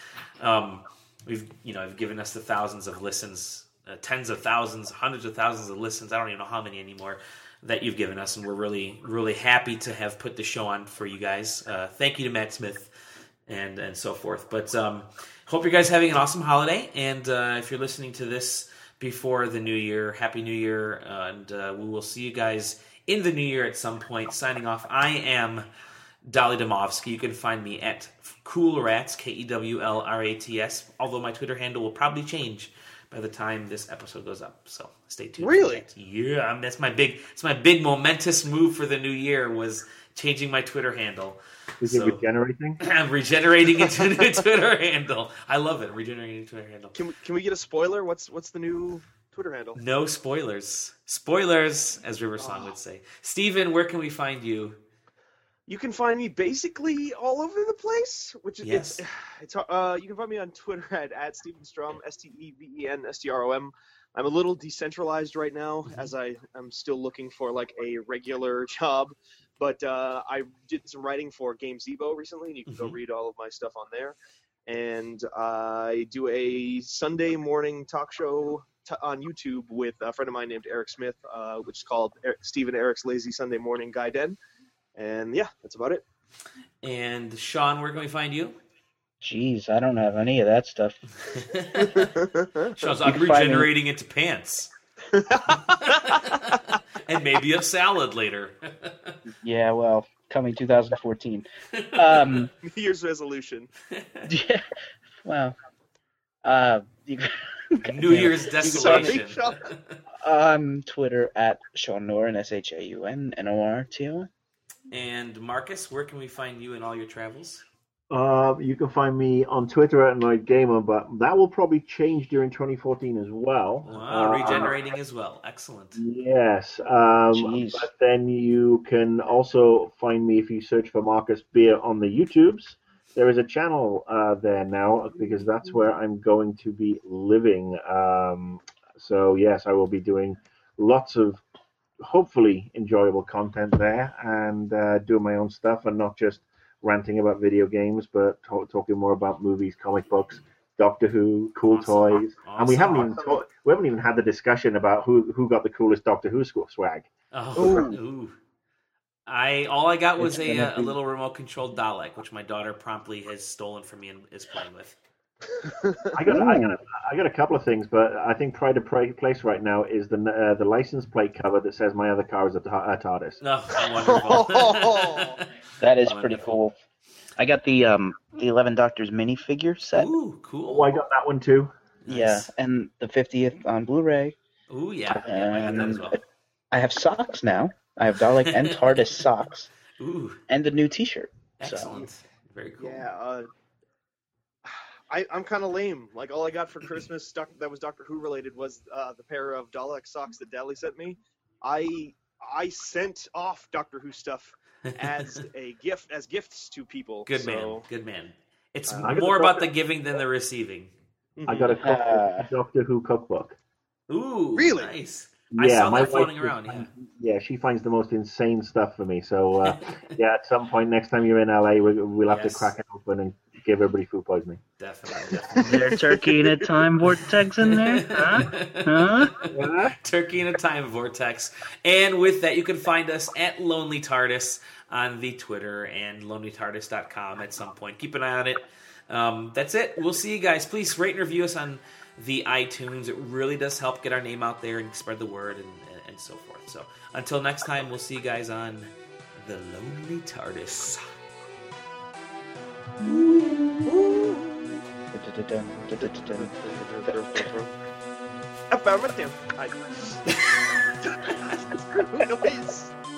You've given us the thousands of listens, tens of thousands, hundreds of thousands of listens. I don't even know how many anymore that you've given us, and we're really, really happy to have put the show on for you guys. Thank you to Matt Smith and so forth. But hope you guys having an awesome holiday. And if you're listening to this before the new year, Happy New Year, and we will see you guys in the new year at some point. Signing off, I am Dolly Domovsky. You can find me at Cool Rats, KEWLRATS, although my Twitter handle will probably change by the time this episode goes up. So stay tuned. Really? Yeah, it's my big momentous move for the new year, was changing my Twitter handle. Is it regenerating? I'm regenerating into a new Twitter handle. I love it. Regenerating into a Twitter handle. Can we get a spoiler? What's the new Twitter handle? No spoilers. Spoilers, as River Song would say. Steven, where can we find you? You can find me basically all over the place, which is Yes. it's you can find me on Twitter at Steven Strom, StevenStrom. I'm a little decentralized right now, as I'm still looking for like a regular job. But I did some writing for GameZebo recently, and you can go read all of my stuff on there. And I do a Sunday morning talk show on YouTube with a friend of mine named Eric Smith, which is called Steve and Eric's Lazy Sunday Morning Guy Den. And yeah, that's about it. And Sean, where can we find you? Jeez, I don't have any of that stuff. Sean's, I'm regenerating into pants. And maybe a salad later. Yeah, well, coming 2014. New Year's resolution. Yeah, well, New Year's desolation. On Twitter at Sean Noren, ShaunNorton. And Marcus, where can we find you in all your travels? You can find me on Twitter at NoidGamer, but that will probably change during 2014 as well. Wow, regenerating as well. Excellent. Yes. Jeez. But then you can also find me if you search for Marcus Beer on the YouTubes. There is a channel there now because that's where I'm going to be living. So, yes, I will be doing lots of hopefully enjoyable content there and doing my own stuff and not just ranting about video games, but talking more about movies, comic books, Doctor Who, cool toys, and we haven't even had the discussion about who got the coolest Doctor Who swag. Ooh. All I got was It's a gonna be- little remote controlled Dalek, which my daughter promptly has stolen from me and is playing with. I got a couple of things, but I think pride of place right now is the license plate cover that says my other car is a TARDIS. No, wonderful. That is pretty Wonderful. cool. I got the 11 Doctors minifigure set. Ooh, cool. Oh, I got that one too. Nice. Yeah, and the 50th on Blu-ray. Ooh, yeah. I got that as well. I have socks now. I have Dalek and TARDIS socks, Ooh, and the new T-shirt. excellent. Very cool. Yeah, I'm kind of lame. Like, all I got for Christmas that was Doctor Who related was the pair of Dalek socks that Dally sent me. I sent off Doctor Who stuff as a gift, as gifts to people. Good so, man. Good man. It's I got more the about the giving than the receiving. I got a Doctor Who cookbook. Ooh, Really? nice. I saw that floating around, yeah. Yeah, she finds the most insane stuff for me. So, yeah, at some point next time you're in LA, we'll have to Yes. crack it open and give everybody food poisoning. Definitely. Is there turkey in a time vortex in there? Huh? Turkey in a time vortex. And with that, you can find us at Lonely TARDIS on the Twitter and lonelytardis.com at some point. Keep an eye on it. That's it. We'll see you guys. Please rate and review us on the iTunes. It really does help get our name out there and spread the word and so forth. So until next time, we'll see you guys on the Lonely TARDIS. Affirmative. Screw noise.